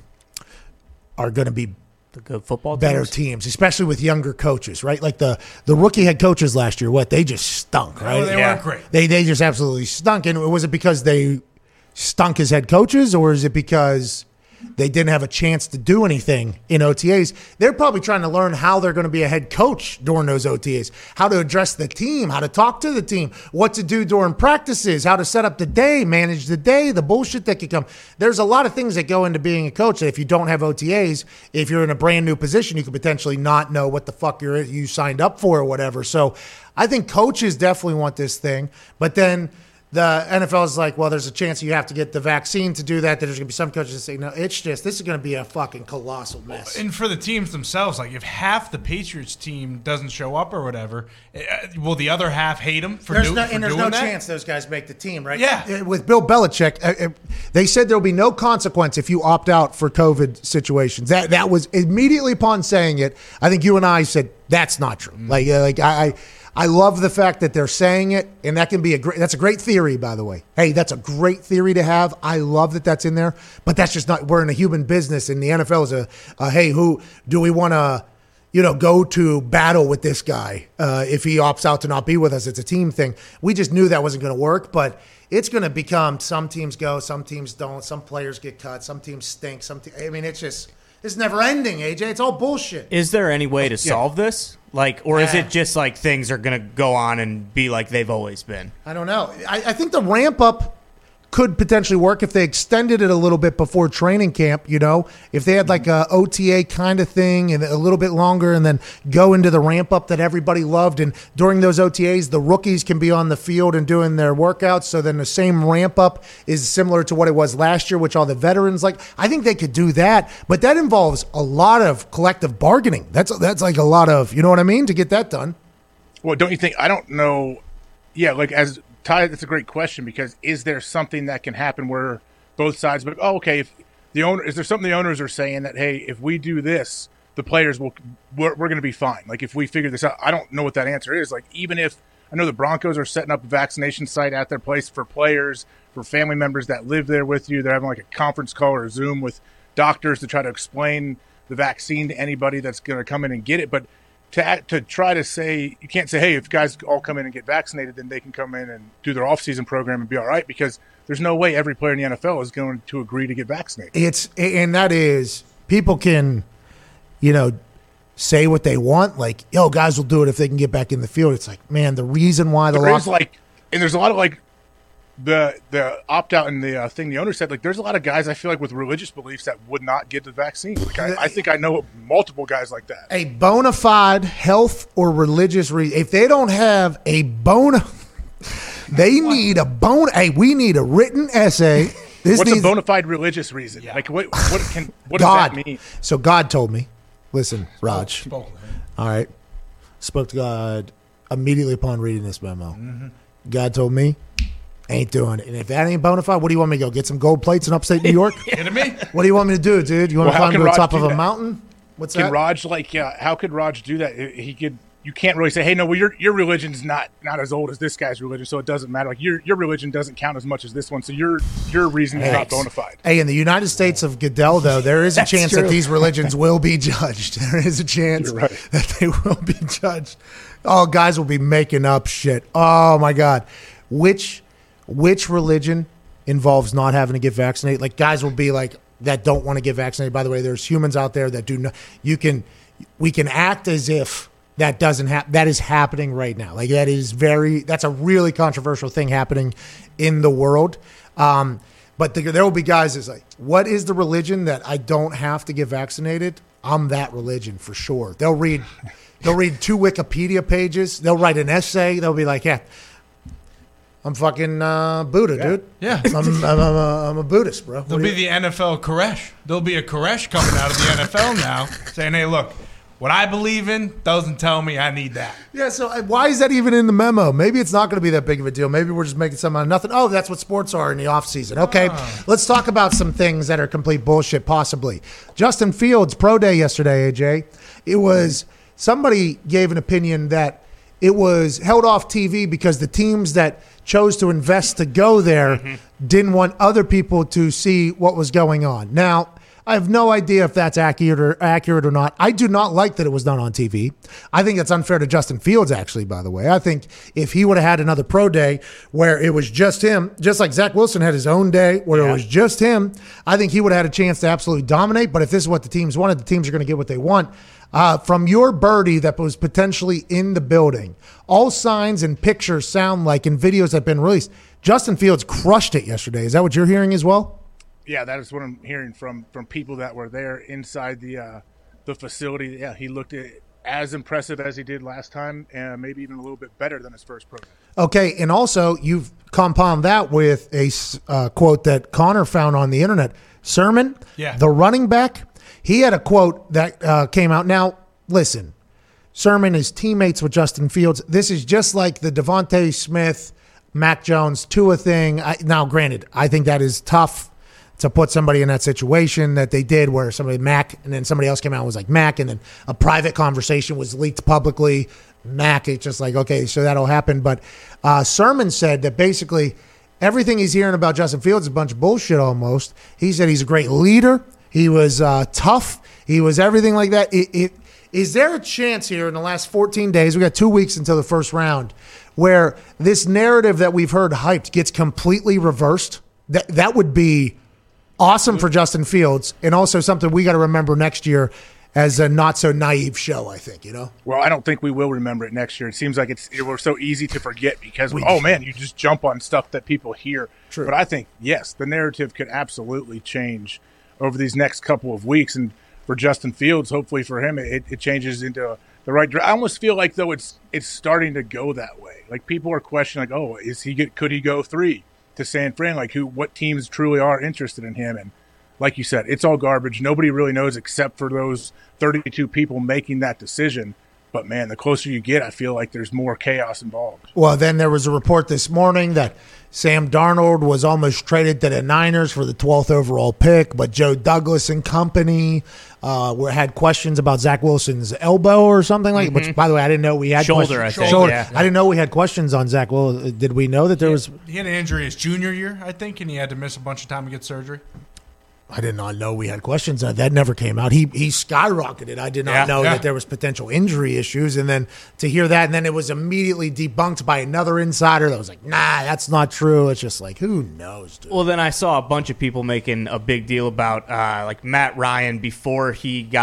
are going to be the good football better teams, especially with younger coaches, right? Like the rookie head coaches last year, they just stunk, right? Oh, they weren't great. They just absolutely stunk. And was it because they stunk as head coaches, or is it because they didn't have a chance to do anything in OTAs? They're probably trying to learn how they're going to be a head coach during those OTAs, how to address the team, how to talk to the team, what to do during practices, how to set up the day, manage the day, the bullshit that could come. There's a lot of things that go into being a coach that if you don't have OTAs, if you're in a brand new position, you could potentially not know what the fuck you signed up for or whatever. So I think coaches definitely want this thing, but then the NFL is like, well, there's a chance you have to get the vaccine to do that. There's going to be some coaches that say, no, this is going to be a fucking colossal mess. And for the teams themselves, like if half the Patriots team doesn't show up or whatever, will the other half hate them for doing that? And there's no chance those guys make the team, right? Yeah. With Bill Belichick, they said there will be no consequence if you opt out for COVID situations. That was immediately upon saying it. I think you and I said that's not true. I love the fact that they're saying it, and that can be that's a great theory, by the way. Hey, that's a great theory to have. I love that that's in there, but that's just not, we're in a human business, and the NFL is hey, who do we want to, go to battle with this guy if he opts out to not be with us? It's a team thing. We just knew that wasn't going to work, but it's going to become some teams go, some teams don't, some players get cut, some teams stink, it's never ending, AJ. It's all bullshit. Is there any way to solve this? Or is it just like things are going to go on and be like they've always been? I don't know. I think the ramp up could potentially work if they extended it a little bit before training camp, if they had like a OTA kind of thing and a little bit longer and then go into the ramp up that everybody loved. And during those OTAs, the rookies can be on the field and doing their workouts. So then the same ramp up is similar to what it was last year, which all the veterans like. I think they could do that, but that involves a lot of collective bargaining. That's like a lot of, you know what I mean, to get that done. Well, don't you think? I don't know. Yeah, as Ty, that's a great question, because is there something that can happen where both sides, but okay, if the owner, is there something the owners are saying that, hey, if we do this, the players we're going to be fine. If we figure this out, I don't know what that answer is. Even if I know the Broncos are setting up a vaccination site at their place for players, for family members that live there with you, they're having a conference call or a Zoom with doctors to try to explain the vaccine to anybody that's going to come in and get it. But to try to say, you can't say, hey, if guys all come in and get vaccinated, then they can come in and do their off-season program and be all right, because there's no way every player in the NFL is going to agree to get vaccinated. People can, say what they want. Guys will do it if they can get back in the field. It's man, the reason why and there's a lot of the opt-out and the thing the owner said, there's a lot of guys I feel with religious beliefs that would not get the vaccine. I think I know multiple guys like that. A bona fide health or religious reason. If they don't have a they need a we need a written essay. What's a bona fide religious reason? Yeah. What does that mean? So God told me, listen, Raj. All right. Spoke to God immediately upon reading this memo. Mm-hmm. God told me, ain't doing it. And if that ain't bona fide, what do you want me to go get some gold plates in upstate New York? Kidding me? What do you want me to do, dude? You want to climb to the top of a mountain? What's that? Raj how could Raj do that? You can't really say, hey, no, well, your religion's not as old as this guy's religion, so it doesn't matter. Your religion doesn't count as much as this one, so your reason is not bona fide. Hey, in the United States of Goodell, though, there is a chance that these religions will be judged. There is a chance that they will be judged. Oh, guys will be making up shit. Oh my God, which religion involves not having to get vaccinated? Guys will be that don't want to get vaccinated. By the way, there's humans out there that do not. We can act as if that doesn't happen. That is happening right now. That's a really controversial thing happening in the world. But there will be guys that's what is the religion that I don't have to get vaccinated? I'm that religion for sure. They'll read 2 Wikipedia pages. They'll write an essay. They'll be like, yeah, I'm fucking Buddha, dude. Yeah. I'm a Buddhist, bro. There'll be the NFL Koresh. There'll be a Koresh coming out of the NFL now saying, hey, look, what I believe in doesn't tell me I need that. Yeah, so why is that even in the memo? Maybe it's not going to be that big of a deal. Maybe we're just making something out of nothing. Oh, that's what sports are in the offseason. Okay, Let's talk about some things that are complete bullshit, possibly. Justin Fields' pro day yesterday, AJ. It was, somebody gave an opinion that it was held off TV because the teams that chose to invest to go there didn't want other people to see what was going on. Now, I have no idea if that's accurate or not. I do not like that it was done on TV. I think it's unfair to Justin Fields, actually, by the way. I think if he would have had another pro day where it was just him, just like Zach Wilson had his own day where it was just him, I think he would have had a chance to absolutely dominate. But if this is what the teams wanted, the teams are going to get what they want. From your birdie that was potentially in the building, all signs and pictures sound like in videos that have been released, Justin Fields crushed it yesterday. Is that what you're hearing as well? Yeah, that is what I'm hearing from people that were there inside the facility. Yeah, he looked at as impressive as he did last time, and maybe even a little bit better than his first program. Okay, and also you've compound that with a quote that Connor found on the internet. Sermon, the running back, he had a quote that came out. Now, listen, Sermon is teammates with Justin Fields. This is just like the Devontae Smith, Mac Jones, Tua thing. Now, granted, I think that is tough to put somebody in that situation that they did where somebody Mac and then somebody else came out and was like Mac, and then a private conversation was leaked publicly. Mac, it's just like, okay, so that'll happen. But Sermon said that basically everything he's hearing about Justin Fields is a bunch of bullshit almost. He said he's a great leader. He was tough. He was everything like that. Is there a chance here in the last 14 days, we got 2 weeks until the first round, where this narrative that we've heard hyped gets completely reversed? That would be awesome for Justin Fields, and also something we got to remember next year as a not so naive show, I think, Well, I don't think we will remember it next year. It seems like we're so easy to forget because, you just jump on stuff that people hear. True. But I think, yes, the narrative could absolutely change over these next couple of weeks. And for Justin Fields, hopefully for him, it changes into the right direction. I almost feel like, though, it's starting to go that way. Like, people are questioning, like, could he go 3 to San Fran? Like, what teams truly are interested in him? And like you said, it's all garbage. Nobody really knows except for those 32 people making that decision. But, man, the closer you get, I feel like there's more chaos involved. Well, then there was a report this morning that Sam Darnold was almost traded to the Niners for the 12th overall pick, but Joe Douglas and company had questions about Zach Wilson's elbow or something like which, by the way, I didn't know we had shoulder, questions. I think. Shoulder. Yeah. I didn't know we had questions on Zach Wilson. Did we know that there was? He had an injury his junior year, I think, and he had to miss a bunch of time to get surgery. I did not know we had questions. That never came out. He skyrocketed. I did not know that there was potential injury issues. And then to hear that, and then it was immediately debunked by another insider that was like, nah, that's not true. It's just like, who knows, dude? Well, then I saw a bunch of people making a big deal about like Matt Ryan before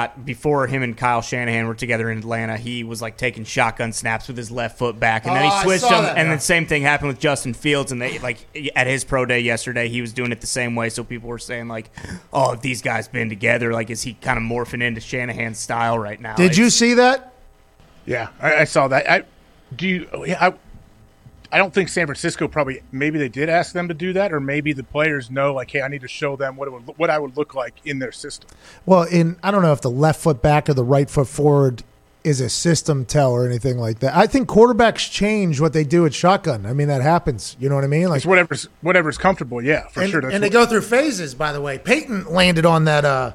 him and Kyle Shanahan were together in Atlanta. He was like taking shotgun snaps with his left foot back, and then he switched them. And the same thing happened with Justin Fields, and they like at his pro day yesterday, he was doing it the same way. So people were saying like, oh, if these guys been together, like, is he kind of morphing into Shanahan's style right now? Did you see that? Yeah, I saw that. I don't think San Francisco maybe they did ask them to do that, or maybe the players know, like, hey, I need to show them what I would look like in their system. Well, I don't know if the left foot back or the right foot forward is a system tell or anything like that. I think quarterbacks change what they do at shotgun. I mean, that happens. You know what I mean? Like it's whatever's comfortable. Yeah, for sure. And they go through phases. By the way, Peyton landed on that.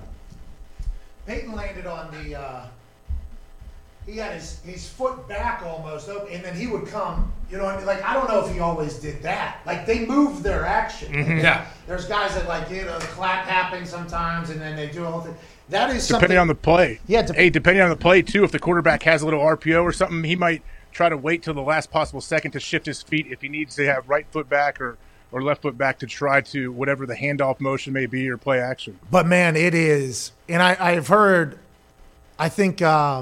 He had his foot back almost open, and then he would come. You know what I mean? Like, I don't know if he always did that. Like, they moved their action. Mm-hmm. Yeah. There's guys that, like, the clap happens sometimes, and then they do a whole thing. That is something. Depending on the play. Yeah. Depending on the play, too. If the quarterback has a little RPO or something, he might try to wait till the last possible second to shift his feet if he needs to have right foot back or left foot back to try to whatever the handoff motion may be or play action. But, man, it is. And I've heard, I think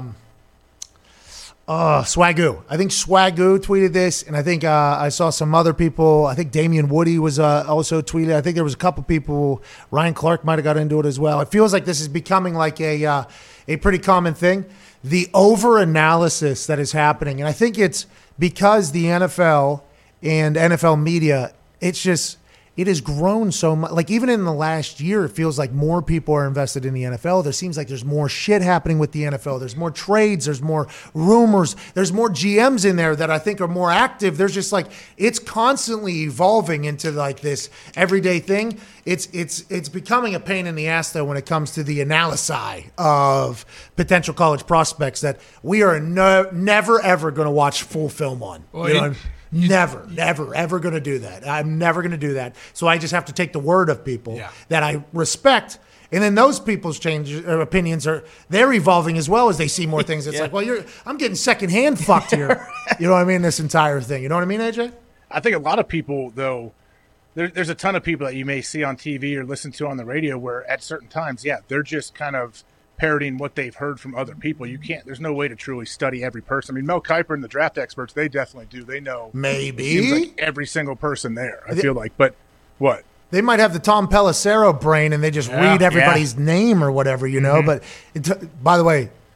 Swagoo. I think Swagoo tweeted this, and I think I saw some other people. I think Damian Woody was also tweeted. I think there was a couple people. Ryan Clark might have got into it as well. It feels like this is becoming like a pretty common thing. The over-analysis that is happening, and I think it's because the NFL and NFL media, it has grown so much. Like, even in the last year, it feels like more people are invested in the NFL. There seems like there's more shit happening with the NFL. There's more trades. There's more rumors. There's more GMs in there that I think are more active. There's just like, it's constantly evolving into like this everyday thing. It's becoming a pain in the ass, though, when it comes to the analysis of potential college prospects that we are never, ever going to watch full film on. Well, Never, ever going to do that. I'm never going to do that. So I just have to take the word of people that I respect. And then those people's opinions they're evolving as well as they see more things. It's like, well, I'm getting secondhand fucked here. You know what I mean? This entire thing. You know what I mean, AJ? I think a lot of people, though, there's a ton of people that you may see on TV or listen to on the radio where at certain times, they're just kind of parroting what they've heard from other people. There's no way to truly study every person. I mean, Mel Kiper and the draft experts, they definitely do. They know maybe seems like every single person there. I feel like, but what? They might have the Tom Pelissero brain and they just read everybody's name or whatever, you know. But by the way,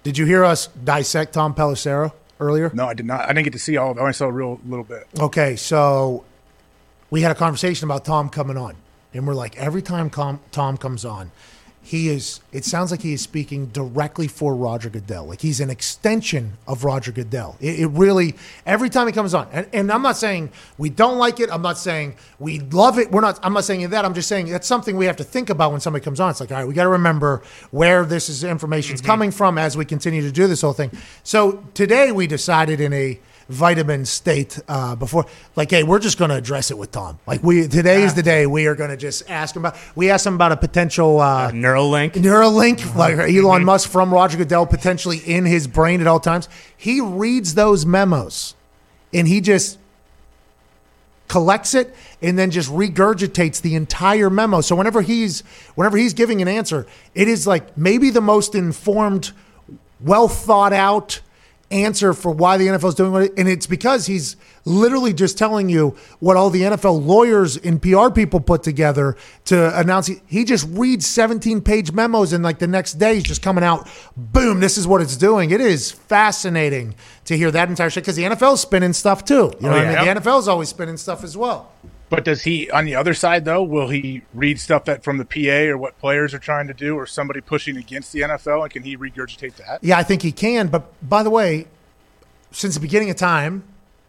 Did you hear us dissect Tom Pelissero earlier? No, I did not. I didn't get to see all of it. I only saw a little bit. Okay, so we had a conversation about Tom coming on. And we're like, every time Tom comes on, it sounds like he is speaking directly for Roger Goodell. Like he's an extension of Roger Goodell. It really, every time he comes on, and I'm not saying we don't like it. I'm not saying we love it. I'm not saying that. I'm just saying that's something we have to think about when somebody comes on. It's like, all right, we got to remember where this information's coming from as we continue to do this whole thing. So today we decided in a vitamin state before, like, hey, we're just going to address it with Tom. Like today is the day we are going to just ask him about. We asked him about a potential Neuralink, like Elon Musk from Roger Goodell potentially in his brain at all times. He reads those memos and he just collects it and then just regurgitates the entire memo. So whenever he's giving an answer, it is like maybe the most informed, well thought out answer for why the NFL is doing what and it's because he's literally just telling you what all the NFL lawyers and PR people put together to announce. He just reads 17-page memos and like the next day he's just coming out, boom, this is what it's doing. It is fascinating to hear that entire shit because the NFL's spinning stuff too. You know what I mean? The NFL's always spinning stuff as well. But does he, on the other side, though, will he read stuff that from the PA or what players are trying to do or somebody pushing against the NFL, and can he regurgitate that? Yeah, I think he can. But by the way, since the beginning of time,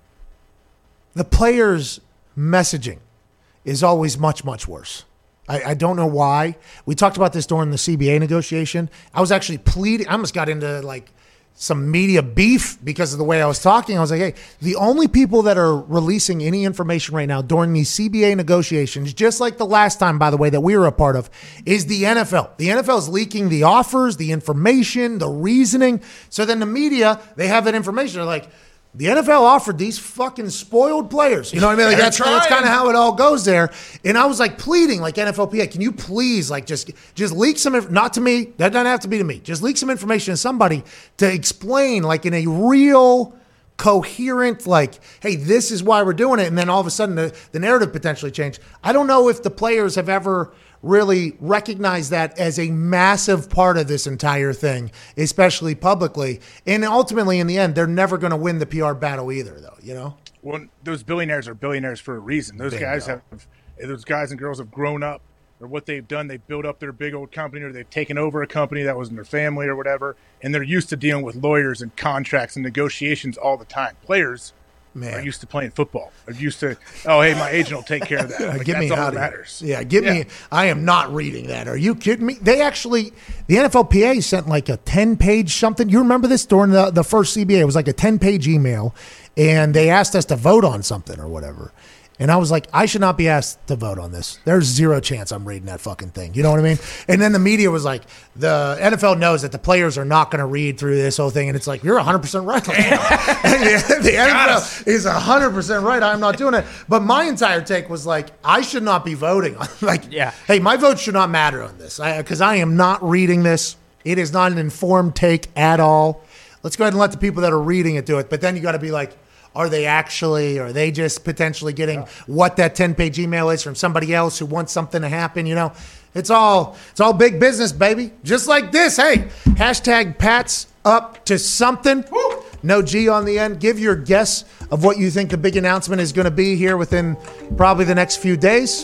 the players' messaging is always much, much worse. I don't know why. We talked about this during the CBA negotiation. I was actually pleading. I almost got into like some media beef because of the way I was talking. I was like, hey, the only people that are releasing any information right now during these CBA negotiations, just like the last time, by the way, that we were a part of, is the NFL. The NFL is leaking the offers, the information, the reasoning. So then the media, they have that information. They're like, the NFL offered these fucking spoiled players. You know what I mean? Like that's kind of how it all goes there. And I was like pleading, like NFLPA, can you please like just leak some, not to me, that doesn't have to be to me. Just leak some information to somebody to explain like in a real coherent, like, hey, this is why we're doing it. And then all of a sudden the narrative potentially changed. I don't know if the players have ever really recognize that as a massive part of this entire thing, especially publicly. And ultimately, in the end, they're never going to win the PR battle either, though, you know? Well, those billionaires are billionaires for a reason. Those guys and girls have grown up, or what they've done, they've built up their big old company, or they've taken over a company that was in their family or whatever, and they're used to dealing with lawyers and contracts and negotiations all the time. Players are used to playing football. Are used to, oh, hey, my agent will take care of that. Like, get that's me all out that of matters. Here. Yeah, me. I am not reading that. Are you kidding me? They actually, the NFLPA sent like a 10-page something. You remember this during the first CBA? It was like a 10-page email, and they asked us to vote on something or whatever. And I was like, I should not be asked to vote on this. There's zero chance I'm reading that fucking thing. You know what I mean? And then the media was like, the NFL knows that the players are not going to read through this whole thing. And it's like, you're 100% right. The NFL is 100% right. I'm not doing it. But my entire take was like, I should not be voting. Hey, my vote should not matter on this because I am not reading this. It is not an informed take at all. Let's go ahead and let the people that are reading it do it. But then you got to be like, are they just potentially getting what that 10-page email is from somebody else who wants something to happen? You know, it's all big business, baby. Just like this. Hey, hashtag Pat's up to something. Woo! No G on the end. Give your guess of what you think the big announcement is going to be here within probably the next few days.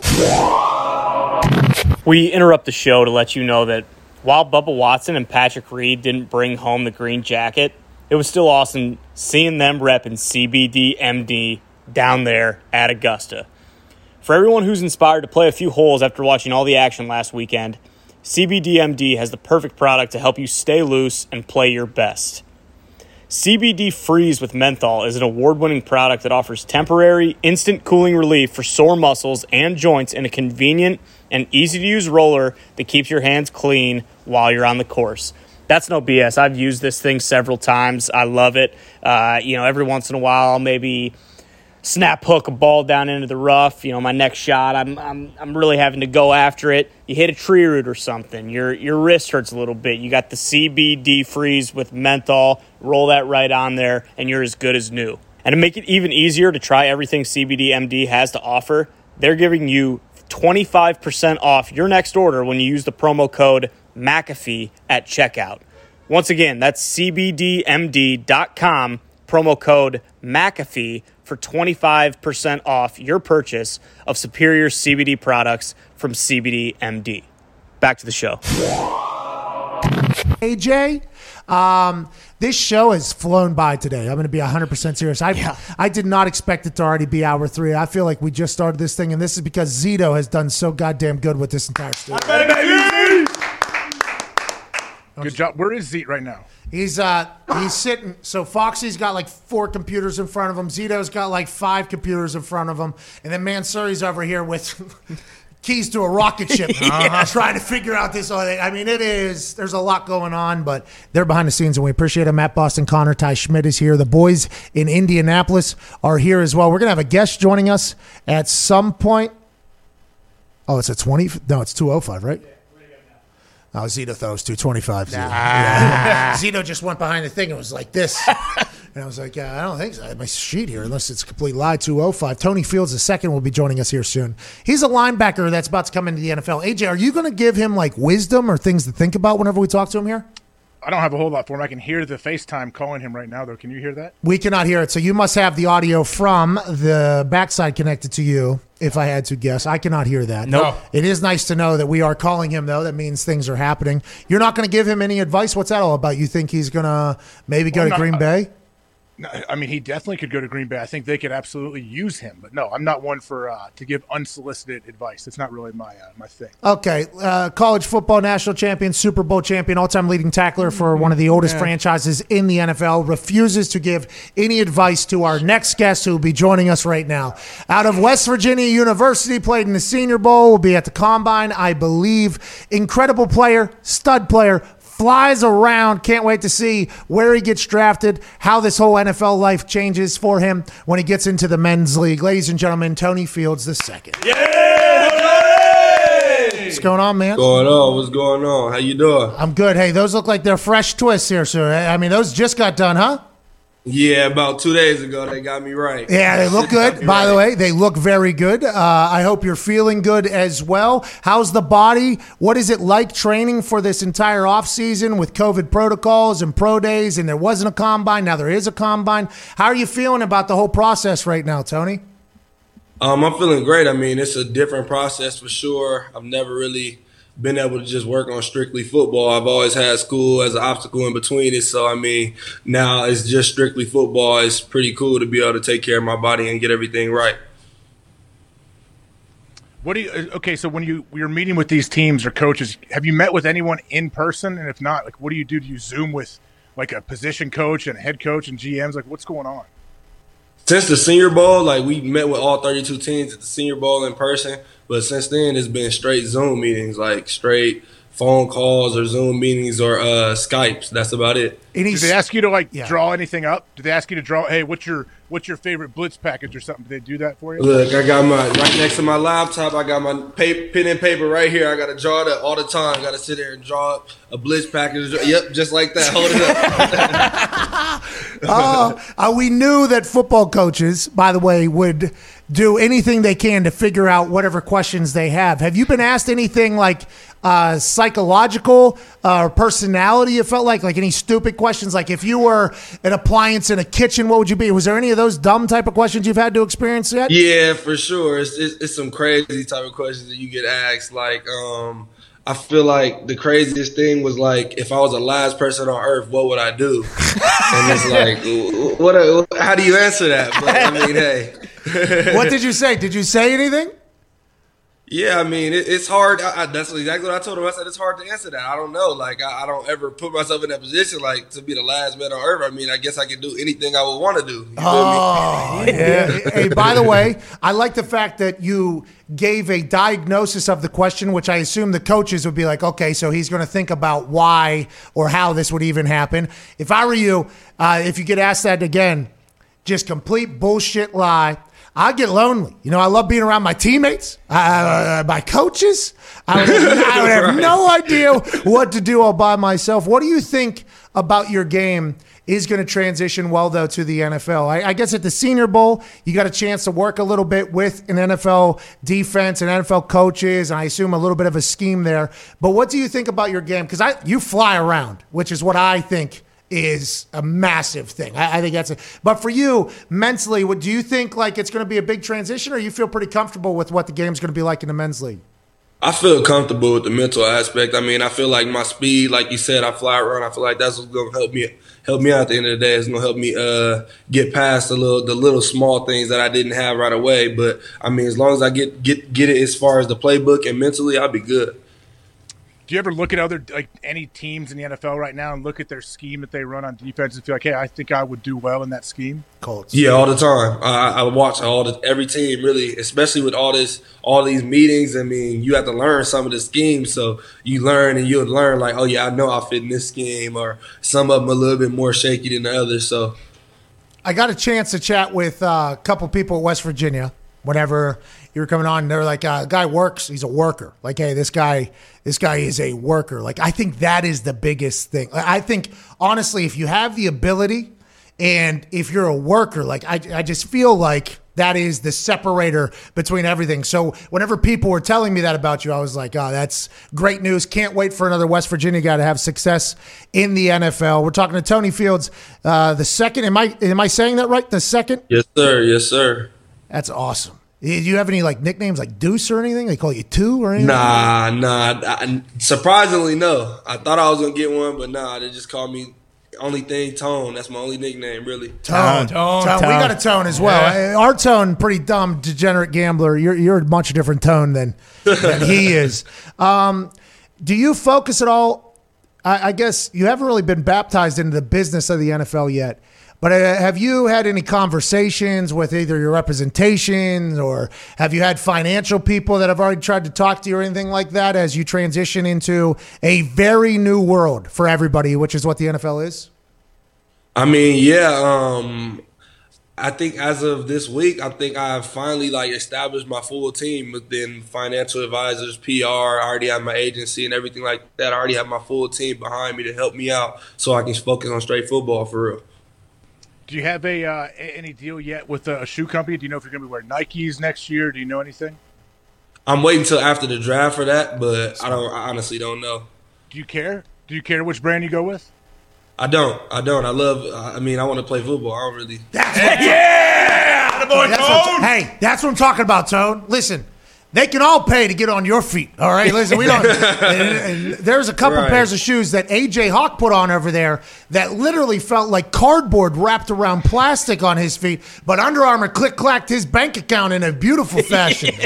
We interrupt the show to let you know that while Bubba Watson and Patrick Reed didn't bring home the green jacket, it was still awesome seeing them repping CBD MD down there at Augusta. For everyone who's inspired to play a few holes after watching all the action last weekend, CBD MD has the perfect product to help you stay loose and play your best. CBD Freeze with Menthol is an award-winning product that offers temporary, instant cooling relief for sore muscles and joints in a convenient and easy-to-use roller that keeps your hands clean while you're on the course. That's no BS. I've used this thing several times. I love it. Every once in a while, I'll maybe snap hook a ball down into the rough. You know, my next shot, I'm really having to go after it. You hit a tree root or something. Your wrist hurts a little bit. You got the CBD Freeze with menthol. Roll that right on there, and you're as good as new. And to make it even easier to try everything CBD MD has to offer, they're giving you 25% off your next order when you use the promo code McAfee at checkout. Once again, that's cbdmd.com, promo code McAfee for 25% off your purchase of superior CBD products from CBDMD. Back to the show. AJ, this show has flown by today. I'm going to be 100% serious. I did not expect it to already be hour 3. I feel like we just started this thing, and this is because Zito has done so goddamn good with this entire studio. Good job. Where is Zeke right now? He's sitting. So Foxy's got like 4 computers in front of him. Zito's got like 5 computers in front of him, and then Mansouri's over here with keys to a rocket ship, trying to figure out this whole thing. I mean, there's a lot going on, but they're behind the scenes, and we appreciate them. Matt Boston, Connor, Ty Schmidt is here. The boys in Indianapolis are here as well. We're gonna have a guest joining us at some point. Oh, it's at 20? No, it's 2:05, right? Oh, Zito thought it was 225. Yeah. Zito just went behind the thing and was like this. And I was like, I don't think so. I have my sheet here, unless it's a complete lie. 205. Tony Fields II will be joining us here soon. He's a linebacker that's about to come into the NFL. AJ, are you going to give him like wisdom or things to think about whenever we talk to him here? I don't have a whole lot for him. I can hear the FaceTime calling him right now, though. Can you hear that? We cannot hear it. So you must have the audio from the backside connected to you, if I had to guess. I cannot hear that. Nope. It is nice to know that we are calling him, though. That means things are happening. You're not going to give him any advice? What's that all about? You think he's going to maybe go to Green Bay? No, I mean, he definitely could go to Green Bay. I think they could absolutely use him. But no, I'm not one for to give unsolicited advice. It's not really my thing. Okay. College football national champion, Super Bowl champion, all-time leading tackler for one of the oldest franchises in the NFL, refuses to give any advice to our next guest who will be joining us right now. Out of West Virginia University, played in the Senior Bowl, will be at the Combine, I believe. Incredible player, stud player, flies around. Can't wait to see where he gets drafted, how this whole NFL life changes for him when he gets into the men's league. Ladies and gentlemen, Tony Fields II. What's going on, man? What's going on? How you doing? I'm good. Hey, those look like they're fresh twists here, sir. I mean, those just got done, huh? Yeah, about 2 days ago, they got me right. Yeah, they look good. By the way, they look very good. I hope you're feeling good as well. How's the body? What is it like training for this entire offseason with COVID protocols and pro days, and there wasn't a combine, now there is a combine? How are you feeling about the whole process right now, Tony? I'm feeling great. I mean, it's a different process for sure. I've never really been able to just work on strictly football. I've always had school as an obstacle in between it. So, I mean, now it's just strictly football. It's pretty cool to be able to take care of my body and get everything right. So when you're meeting with these teams or coaches, have you met with anyone in person? And if not, like, what do you do? Do you Zoom with like a position coach and a head coach and GMs? Like, what's going on? Since the Senior Bowl, like, we met with all 32 teams at the Senior Bowl in person. But since then, it's been straight Zoom meetings, like straight phone calls or Zoom meetings or Skypes. That's about it. Did they ask you to draw anything up? Did they ask you to draw? Hey, what's your favorite blitz package or something? Did they do that for you? Look, I got right next to my laptop. I got my pen and paper right here. I got to draw it up all the time. I got to sit there and draw up a blitz package. Yep, just like that. Hold it up. We knew that football coaches, by the way, would do anything they can to figure out whatever questions they have. Have you been asked anything like psychological or personality? You felt like any stupid questions, like if you were an appliance in a kitchen, what would you be? Was there any of those dumb type of questions you've had to experience yet? Yeah, for sure. It's some crazy type of questions that you get asked. Like, I feel like the craziest thing was like, if I was the last person on earth, what would I do? And it's like, how do you answer that? But I mean, hey. What did you say? Did you say anything? Yeah, I mean, it's hard. That's exactly what I told him. I said it's hard to answer that. I don't know. Like, I don't ever put myself in that position, like, to be the last man on earth. I mean, I guess I can do anything I would want to do. You feel me? Yeah. Hey, by the way, I like the fact that you gave a diagnosis of the question, which I assume the coaches would be like, okay, so he's going to think about why or how this would even happen. If I were you, if you get asked that again, just complete bullshit lie. I get lonely. You know, I love being around my teammates, my coaches. I would have no idea what to do all by myself. What do you think about your game is going to transition well, though, to the NFL. I guess at the Senior Bowl, you got a chance to work a little bit with an NFL defense and NFL coaches, and I assume a little bit of a scheme there. But what do you think about your game? Because you fly around, which is what I think is a massive thing. I think that's it. But for you, mentally, do you think like it's going to be a big transition, or you feel pretty comfortable with what the game's going to be like in the men's league? I feel comfortable with the mental aspect. I mean, I feel like my speed, like you said, I fly around. I feel like that's what's going to help me out at the end of the day. It's going to help me get past the little small things that I didn't have right away. But I mean, as long as I get it as far as the playbook and mentally, I'll be good. Do you ever look at any teams in the NFL right now and look at their scheme that they run on defense and feel like, hey, I think I would do well in that scheme? Colts. Yeah, all the time. I watch every team really, especially with all these meetings. I mean, you have to learn some of the schemes, so you learn and you'll learn like, oh yeah, I know I fit in this scheme, or some of them a little bit more shaky than the others. So, I got a chance to chat with a couple people at West Virginia. Whenever you were coming on, they're like, guy works, he's a worker. Like, hey, this guy is a worker. Like, I think that is the biggest thing. I think, honestly, if you have the ability and if you're a worker, like, I just feel like that is the separator between everything. So whenever people were telling me that about you, I was like, oh, that's great news. Can't wait for another West Virginia guy to have success in the NFL. We're talking to Tony Fields, the second. Am I saying that right? The second? Yes, sir. Yes, sir. That's awesome. Do you have any like nicknames like Deuce or anything? They call you Two or anything? Nah. Surprisingly, no. I thought I was gonna get one, but nah. They just call me only thing Tone. That's my only nickname, really. Tone. We got a Tone as well. Yeah. Our Tone, pretty dumb, degenerate gambler. You're a much different Tone than he is. Do you focus at all? I guess you haven't really been baptized into the business of the NFL yet. But have you had any conversations with either your representation, or have you had financial people that have already tried to talk to you or anything like that as you transition into a very new world for everybody, which is what the NFL is? I mean, yeah. I think as of this week, I think I've finally established my full team within financial advisors, PR. I already have my agency and everything like that. I already have my full team behind me to help me out so I can focus on straight football for real. Do you have any deal yet with a shoe company? Do you know if you're going to be wearing Nikes next year? Do you know anything? I'm waiting until after the draft for that, but I honestly don't know. Do you care? Do you care which brand you go with? I don't. I want to play football. I don't really. That's what I'm talking about, Tone. Listen. They can all pay to get on your feet, all right? Listen, we don't. and there's a couple pairs of shoes that A.J. Hawk put on over there that literally felt like cardboard wrapped around plastic on his feet, but Under Armour click-clacked his bank account in a beautiful fashion.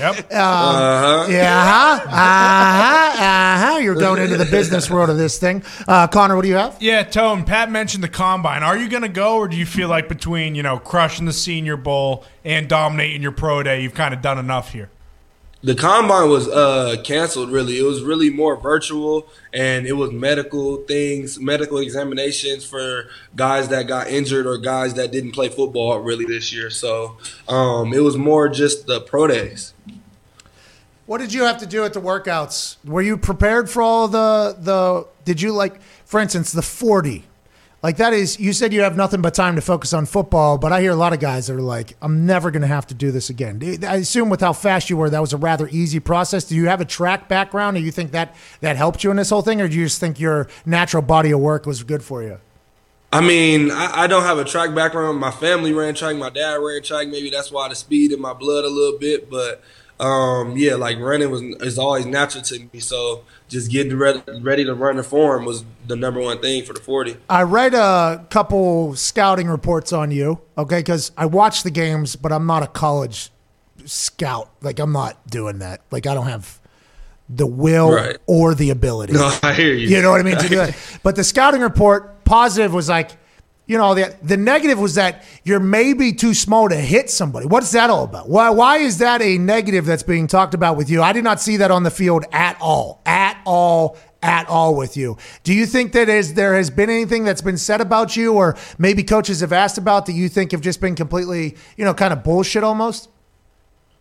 You're going into the business world of this thing. Connor, what do you have? Yeah, Tone, Pat mentioned the Combine. Are you going to go, or do you feel like between, crushing the Senior Bowl and dominating your pro day, you've kind of done enough here? The Combine was canceled, really. It was really more virtual, and it was medical examinations for guys that got injured or guys that didn't play football really this year. So it was more just the pro days. What did you have to do at the workouts? Were you prepared for all did you for instance, the 40? Like that is, you said you have nothing but time to focus on football, but I hear a lot of guys that are like, I'm never going to have to do this again. I assume with how fast you were, that was a rather easy process. Do you have a track background, or you think that helped you in this whole thing, or do you just think your natural body of work was good for you? I mean, I don't have a track background. My family ran track. My dad ran track. Maybe that's why the speed in my blood a little bit, but running is always natural to me. So just getting ready to run the form was the number one thing for the 40. I read a couple scouting reports on you, okay, because I watch the games, but I'm not a college scout. Like, I'm not doing that. Like, I don't have the will or the ability. No, I hear you. You know what I mean? To do it. But the scouting report, positive, was like, the negative was that you're maybe too small to hit somebody. What's that all about? Why is that a negative that's being talked about with you? I did not see that on the field at all with you. Do you think that there has been anything that's been said about you, or maybe coaches have asked about, that you think have just been completely, kind of bullshit almost?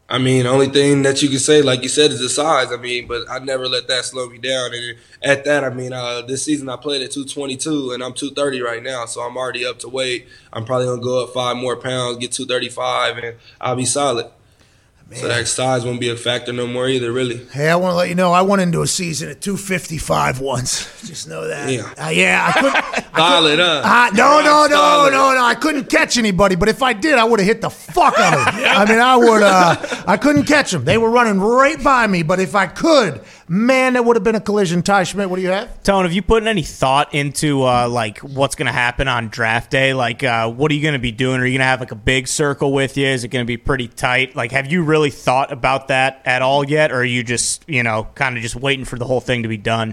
I mean, only thing that you can say, like you said, is the size. I mean, but I never let that slow me down. And at that, I mean, this season I played at 222, and I'm 230 right now, so I'm already up to weight. I'm probably going to go up 5 more pounds, get 235, and I'll be solid. Man. So that size won't be a factor no more either, really. Hey, I want to let you know I went into a season at 255 once. Just know that. Yeah. I couldn't. Solid, huh? No. I couldn't catch anybody, but if I did, I would have hit the fuck out of them. I mean, I couldn't catch them. They were running right by me, but if I could, man, that would have been a collision. Ty Schmidt, what do you have? Tone, have you put any thought into like what's going to happen on draft day? Like, what are you going to be doing? Are you going to have like a big circle with you? Is it going to be pretty tight? Like, have you really thought about that at all yet, or are you just kind of just waiting for the whole thing to be done?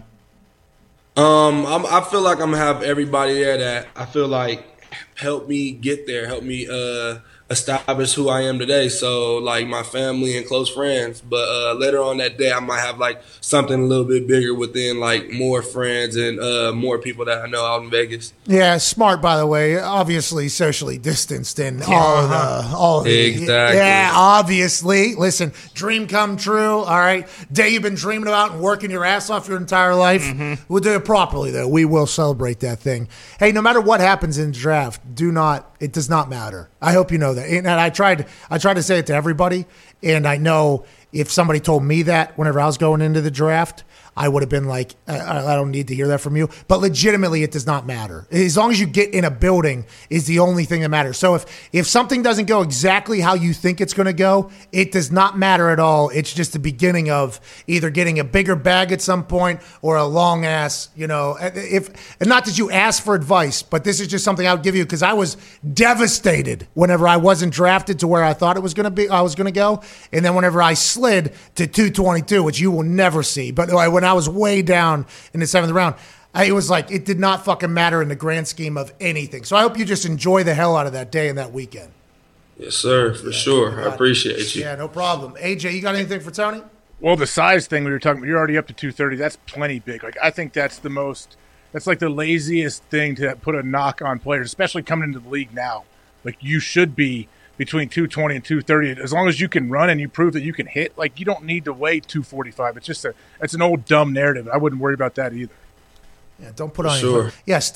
I feel like I'm gonna have everybody there that I feel like help me get there, help me establish who I am today. So like my family and close friends, but later on that day I might have like something a little bit bigger within like more friends and more people that I know out in Vegas. Yeah, smart by the way. Obviously socially distanced and all of the exactly. Yeah, obviously. Listen, dream come true. All right, day you've been dreaming about and working your ass off your entire life. Mm-hmm. We'll do it properly though. We will celebrate that thing. Hey, no matter what happens in the draft, it does not matter. I hope you know that. And I tried to say it to everybody, and I know if somebody told me that whenever I was going into the draft, I would have been like, I don't need to hear that from you. But legitimately, it does not matter. As long as you get in a building is the only thing that matters. So if something doesn't go exactly how you think it's going to go, it does not matter at all. It's just the beginning of either getting a bigger bag at some point or a long ass, and not that you ask for advice, but this is just something I would give you because I was devastated whenever I wasn't drafted to where I thought I was going to go. And then whenever I slid to 222, which you will never see, but when I was way down in the 7th round, it was like it did not fucking matter in the grand scheme of anything. So I hope you just enjoy the hell out of that day and that weekend. Yes, sir, for sure. I appreciate you. Yeah, no problem. AJ, you got anything for Tony? Well, the size thing we were talking about, you're already up to 230. That's plenty big. Like I think that's like the laziest thing to put a knock on players, especially coming into the league now. Like you should be between 220 and 230. As long as you can run and you prove that you can hit, like you don't need to weigh 245. It's an old dumb narrative. I wouldn't worry about that either. Yeah, don't put on your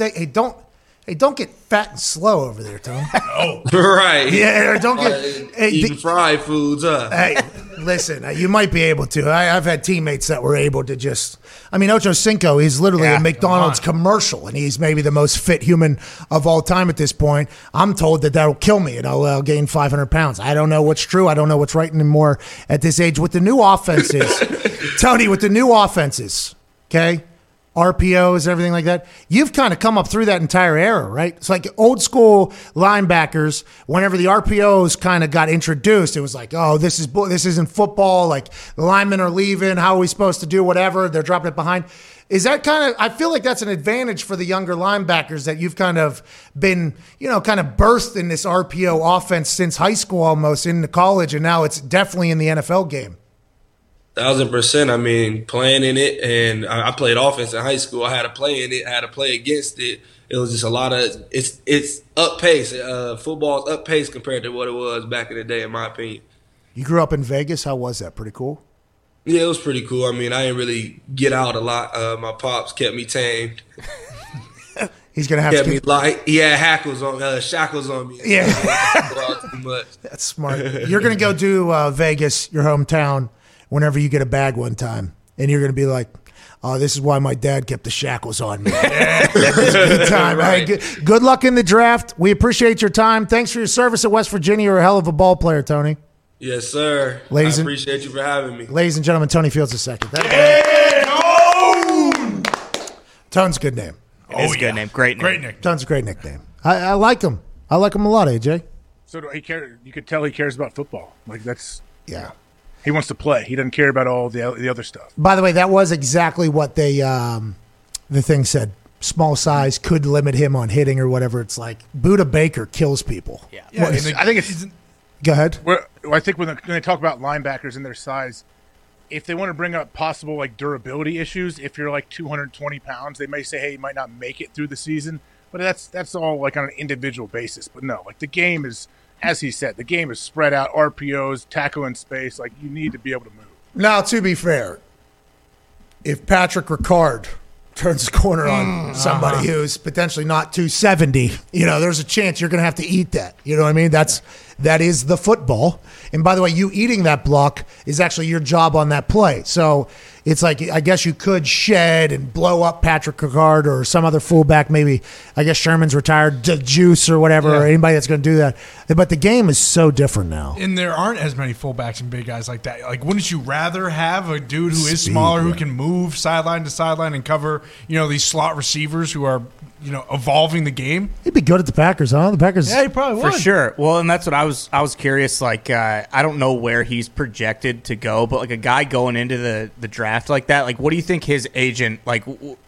don't get fat and slow over there, Tom. Oh, right. Yeah, or don't get eating fried foods. Hey, listen, you might be able to. I've had teammates that were able to just. I mean, Ocho Cinco, he's literally a McDonald's commercial, and he's maybe the most fit human of all time at this point. I'm told that'll kill me, and I'll gain 500 pounds. I don't know what's true. I don't know what's right anymore at this age. With the new offenses, Tony, okay? RPOs, everything like that. You've kind of come up through that entire era, right? It's like old school linebackers. Whenever the RPOs kind of got introduced, it was like, oh, this isn't football. Like the linemen are leaving. How are we supposed to do whatever? They're dropping it behind. Is that kind of? I feel like that's an advantage for the younger linebackers that you've kind of been, kind of burst in this RPO offense since high school, almost into college, and now it's definitely in the NFL game. 1,000%. I mean, playing in it, and I played offense in high school. I had to play in it. I had to play against it. It was just a lot of it's up pace. Football's up pace compared to what it was back in the day, in my opinion. You grew up in Vegas. How was that? Pretty cool. Yeah, it was pretty cool. I mean, I didn't really get out a lot. My pops kept me tamed. He's gonna have kept me light. He had shackles on me. Yeah, too much. That's smart. You're gonna go do Vegas, your hometown, whenever you get a bag one time, and you're going to be like, oh, this is why my dad kept the shackles on me. It's a good time. Right. Hey, good luck in the draft. We appreciate your time. Thanks for your service at West Virginia. You're a hell of a ball player, Tony. Yes, sir. I appreciate you for having me. Ladies and gentlemen, Tony Fields II. Tone's a good name. It's a good name. Great name. Tone's a great nickname. I like him. I like him a lot, AJ. So do he care? You could tell he cares about football. Like that's yeah. He wants to play. He doesn't care about all the other stuff. By the way, that was exactly what the thing said. Small size could limit him on hitting or whatever. It's like Buda Baker kills people. Yeah. I think it's. Go ahead. I think when they talk about linebackers and their size, if they want to bring up possible like durability issues, if you're like 220 pounds, they may say, hey, you might not make it through the season. But that's all like on an individual basis. But no, like the game is as he said, the game is spread out, RPOs, tackle in space. Like, you need to be able to move. Now, to be fair, if Patrick Ricard turns the corner on somebody who's potentially not 270, there's a chance you're going to have to eat that. You know what I mean? That is the football. And by the way, you eating that block is actually your job on that play. So it's like, I guess you could shed and blow up Patrick Ricard or some other fullback. Maybe, I guess Sherman's retired, Juice or whatever, or anybody that's going to do that. But the game is so different now. And there aren't as many fullbacks and big guys like that. Like, wouldn't you rather have a dude who is smaller, who can move sideline to sideline and cover, these slot receivers who are, evolving the game? He'd be good at the Packers, huh? The Packers. Yeah, he probably would. For sure. Well, and that's what I was curious. Like, I don't know where he's projected to go, but like a guy going into the draft like that, like, what do you think his agent, like,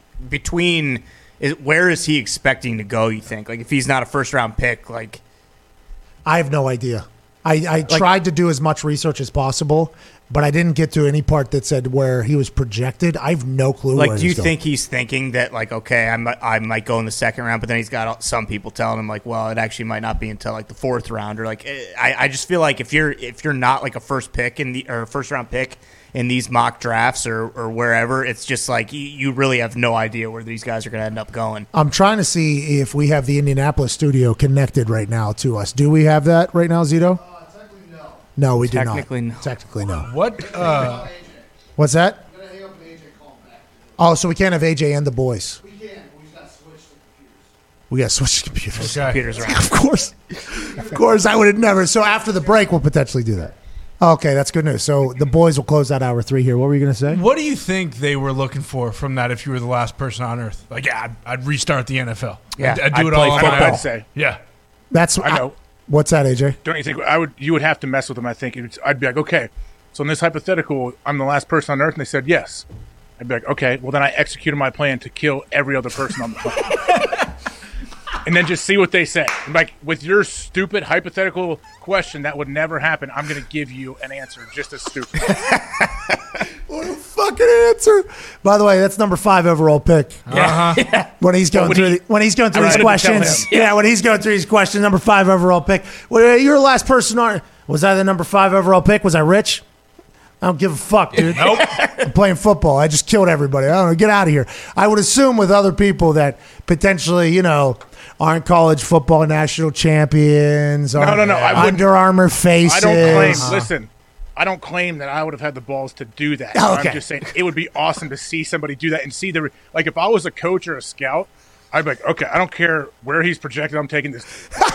where is he expecting to go, you think? Like, if he's not a first-round pick, like... I have no idea. I tried to do as much research as possible, but I didn't get to any part that said where he was projected. I have no clue. Like, where do you he's going. think he's thinking that, like, okay, I might go in the second round, but then he's got some people telling him, like, well, it actually might not be until like the fourth round, or like, I just feel like if you're not like a first round pick in these mock drafts or wherever, it's just like you really have no idea where these guys are going to end up going. I'm trying to see if we have the Indianapolis studio connected right now to us. Do we have that right now, Zito? Technically no. No, we do not. Technically no. What? What's that? Oh, so we can't have AJ and the boys. We can. We just got to switch the computers. We got to switch the computers. Okay. Computers around. Of course, I would have never. So after the break, we'll potentially do that. Okay, that's good news. So the boys will close out hour 3 here. What were you going to say? What do you think they were looking for from that if you were the last person on Earth? Like, yeah, I'd restart the NFL. Yeah, I'd do it play all on football. my own. I'd say. Yeah. That's I know. What's that, AJ? Don't you think you would have to mess with them? I think I'd be like, okay, so in this hypothetical, I'm the last person on Earth, and they said yes. I'd be like, okay, well then I executed my plan to kill every other person on the planet, and then just see what they say. Like, with your stupid hypothetical question that would never happen, I'm going to give you an answer just as stupid. What a fucking answer! By the way, that's number 5 overall pick. Yeah. When he's going through these questions, when he's going through these questions, number 5 overall pick. Well, you're the last person on. Was I the number 5 overall pick? Was I rich? I don't give a fuck, dude. Nope. I'm playing football. I just killed everybody. I don't know. Get out of here. I would assume with other people that potentially, aren't college football national champions. No. Under Armour faces. I don't claim. Listen, I don't claim that I would have had the balls to do that. Okay. I'm just saying it would be awesome to see somebody do that and see like if I was a coach or a scout, I'd be like, okay, I don't care where he's projected. I'm taking this.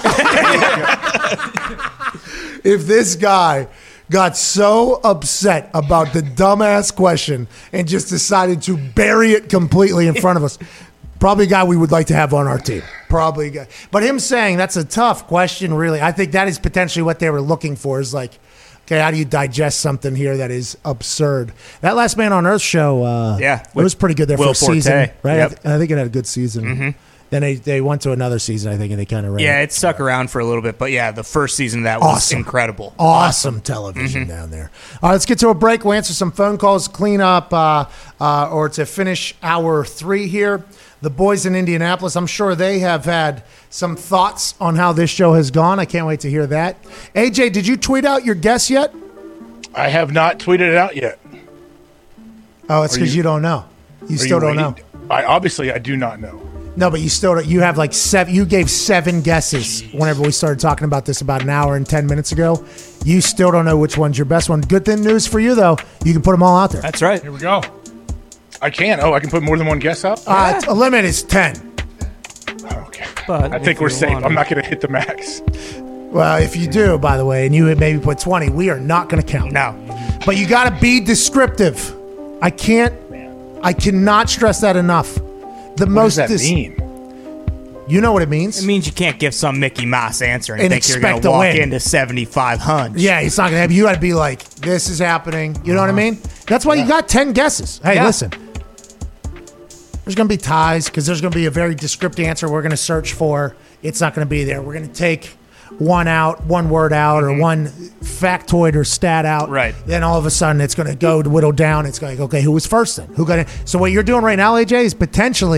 If this guy got so upset about the dumbass question and just decided to bury it completely in front of us, probably a guy we would like to have on our team. Probably a guy. But him saying that's a tough question, really, I think that is potentially what they were looking for, is like, okay, how do you digest something here that is absurd? That Last Man on Earth show, it was pretty good there for a season, right? Yep. I think it had a good season. Mm-hmm. Then they went to another season, I think, and they kind of ran. Yeah, it stuck around for a little bit, but yeah, the first season of that was incredible. Awesome television down there. All right, let's get to a break. We'll answer some phone calls, clean up, or to finish hour 3 here. The boys in Indianapolis, I'm sure they have had some thoughts on how this show has gone. I can't wait to hear that. AJ, did you tweet out your guess yet? I have not tweeted it out yet. Oh, it's because you don't know. You still don't know. I do not know. No, but you still don't. You have like 7. You gave 7 guesses whenever we started talking about this about an hour and 10 minutes ago. You still don't know which one's your best one. Good news for you, though. You can put them all out there. That's right. Here we go. I can. Oh, I can put more than one guess out? A limit is 10. Okay. But I think we're safe. I'm not going to hit the max. Well, if you do, by the way, and you maybe put 20, we are not going to count. No. But you got to be descriptive. I cannot stress that enough. What does that mean? You know what it means? It means you can't give some Mickey Mouse answer and think you're expect going to to walk win. into 7,500. Yeah, it's not going to happen. You got to be like, this is happening. You know what I mean? That's why you got 10 guesses. Hey, listen. There's going to be ties because there's going to be a very descriptive answer we're going to search for. It's not going to be there. We're going to take one word out, or one factoid or stat out. Right. Then all of a sudden it's going to go to whittle down. It's going to go, okay, who was first then? Who got it? So what you're doing right now, AJ, is potentially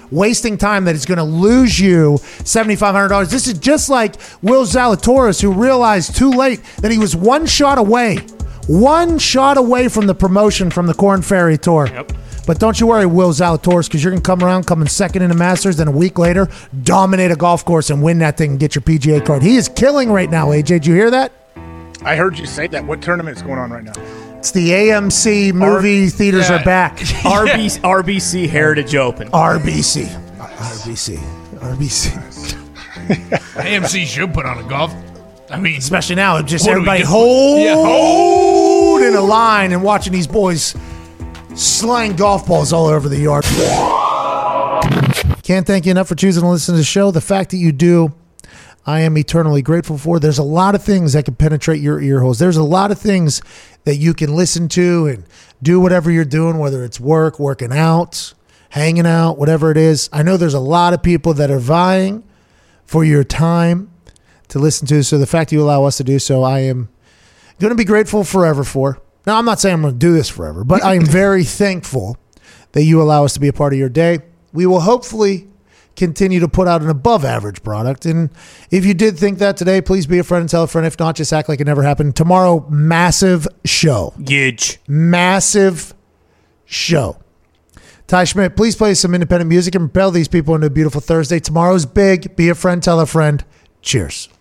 wasting time that is going to lose you $7,500. This is just like Will Zalatoris, who realized too late that he was one shot away from the promotion from the Korn Ferry Tour. Yep. But don't you worry, Will Zalatoris, because you're going to come around coming second in the Masters, then a week later, dominate a golf course and win that thing and get your PGA card. He is killing right now, AJ. Did you hear that? I heard you say that. What tournament is going on right now? It's the AMC movie theaters are back. RBC Heritage Open. RBC. AMC should put on a golf. I mean, especially now, just what do everybody we get? holding a line and watching these boys slaying golf balls all over the yard. Can't thank you enough for choosing to listen to the show. The fact that you do, I am eternally grateful for. There's a lot of things that can penetrate your ear holes. There's a lot of things that you can listen to and do whatever you're doing, whether it's work, working out, hanging out, whatever it is. I know there's a lot of people that are vying for your time to listen to. So the fact that you allow us to do so, I am going to be grateful forever for. Now, I'm not saying I'm going to do this forever, but I am very thankful that you allow us to be a part of your day. We will hopefully continue to put out an above average product. And if you did think that today, please be a friend and tell a friend. If not, just act like it never happened. Tomorrow, massive show. Huge. Massive show. Ty Schmidt, please play some independent music and propel these people into a beautiful Thursday. Tomorrow's big. Be a friend, tell a friend. Cheers.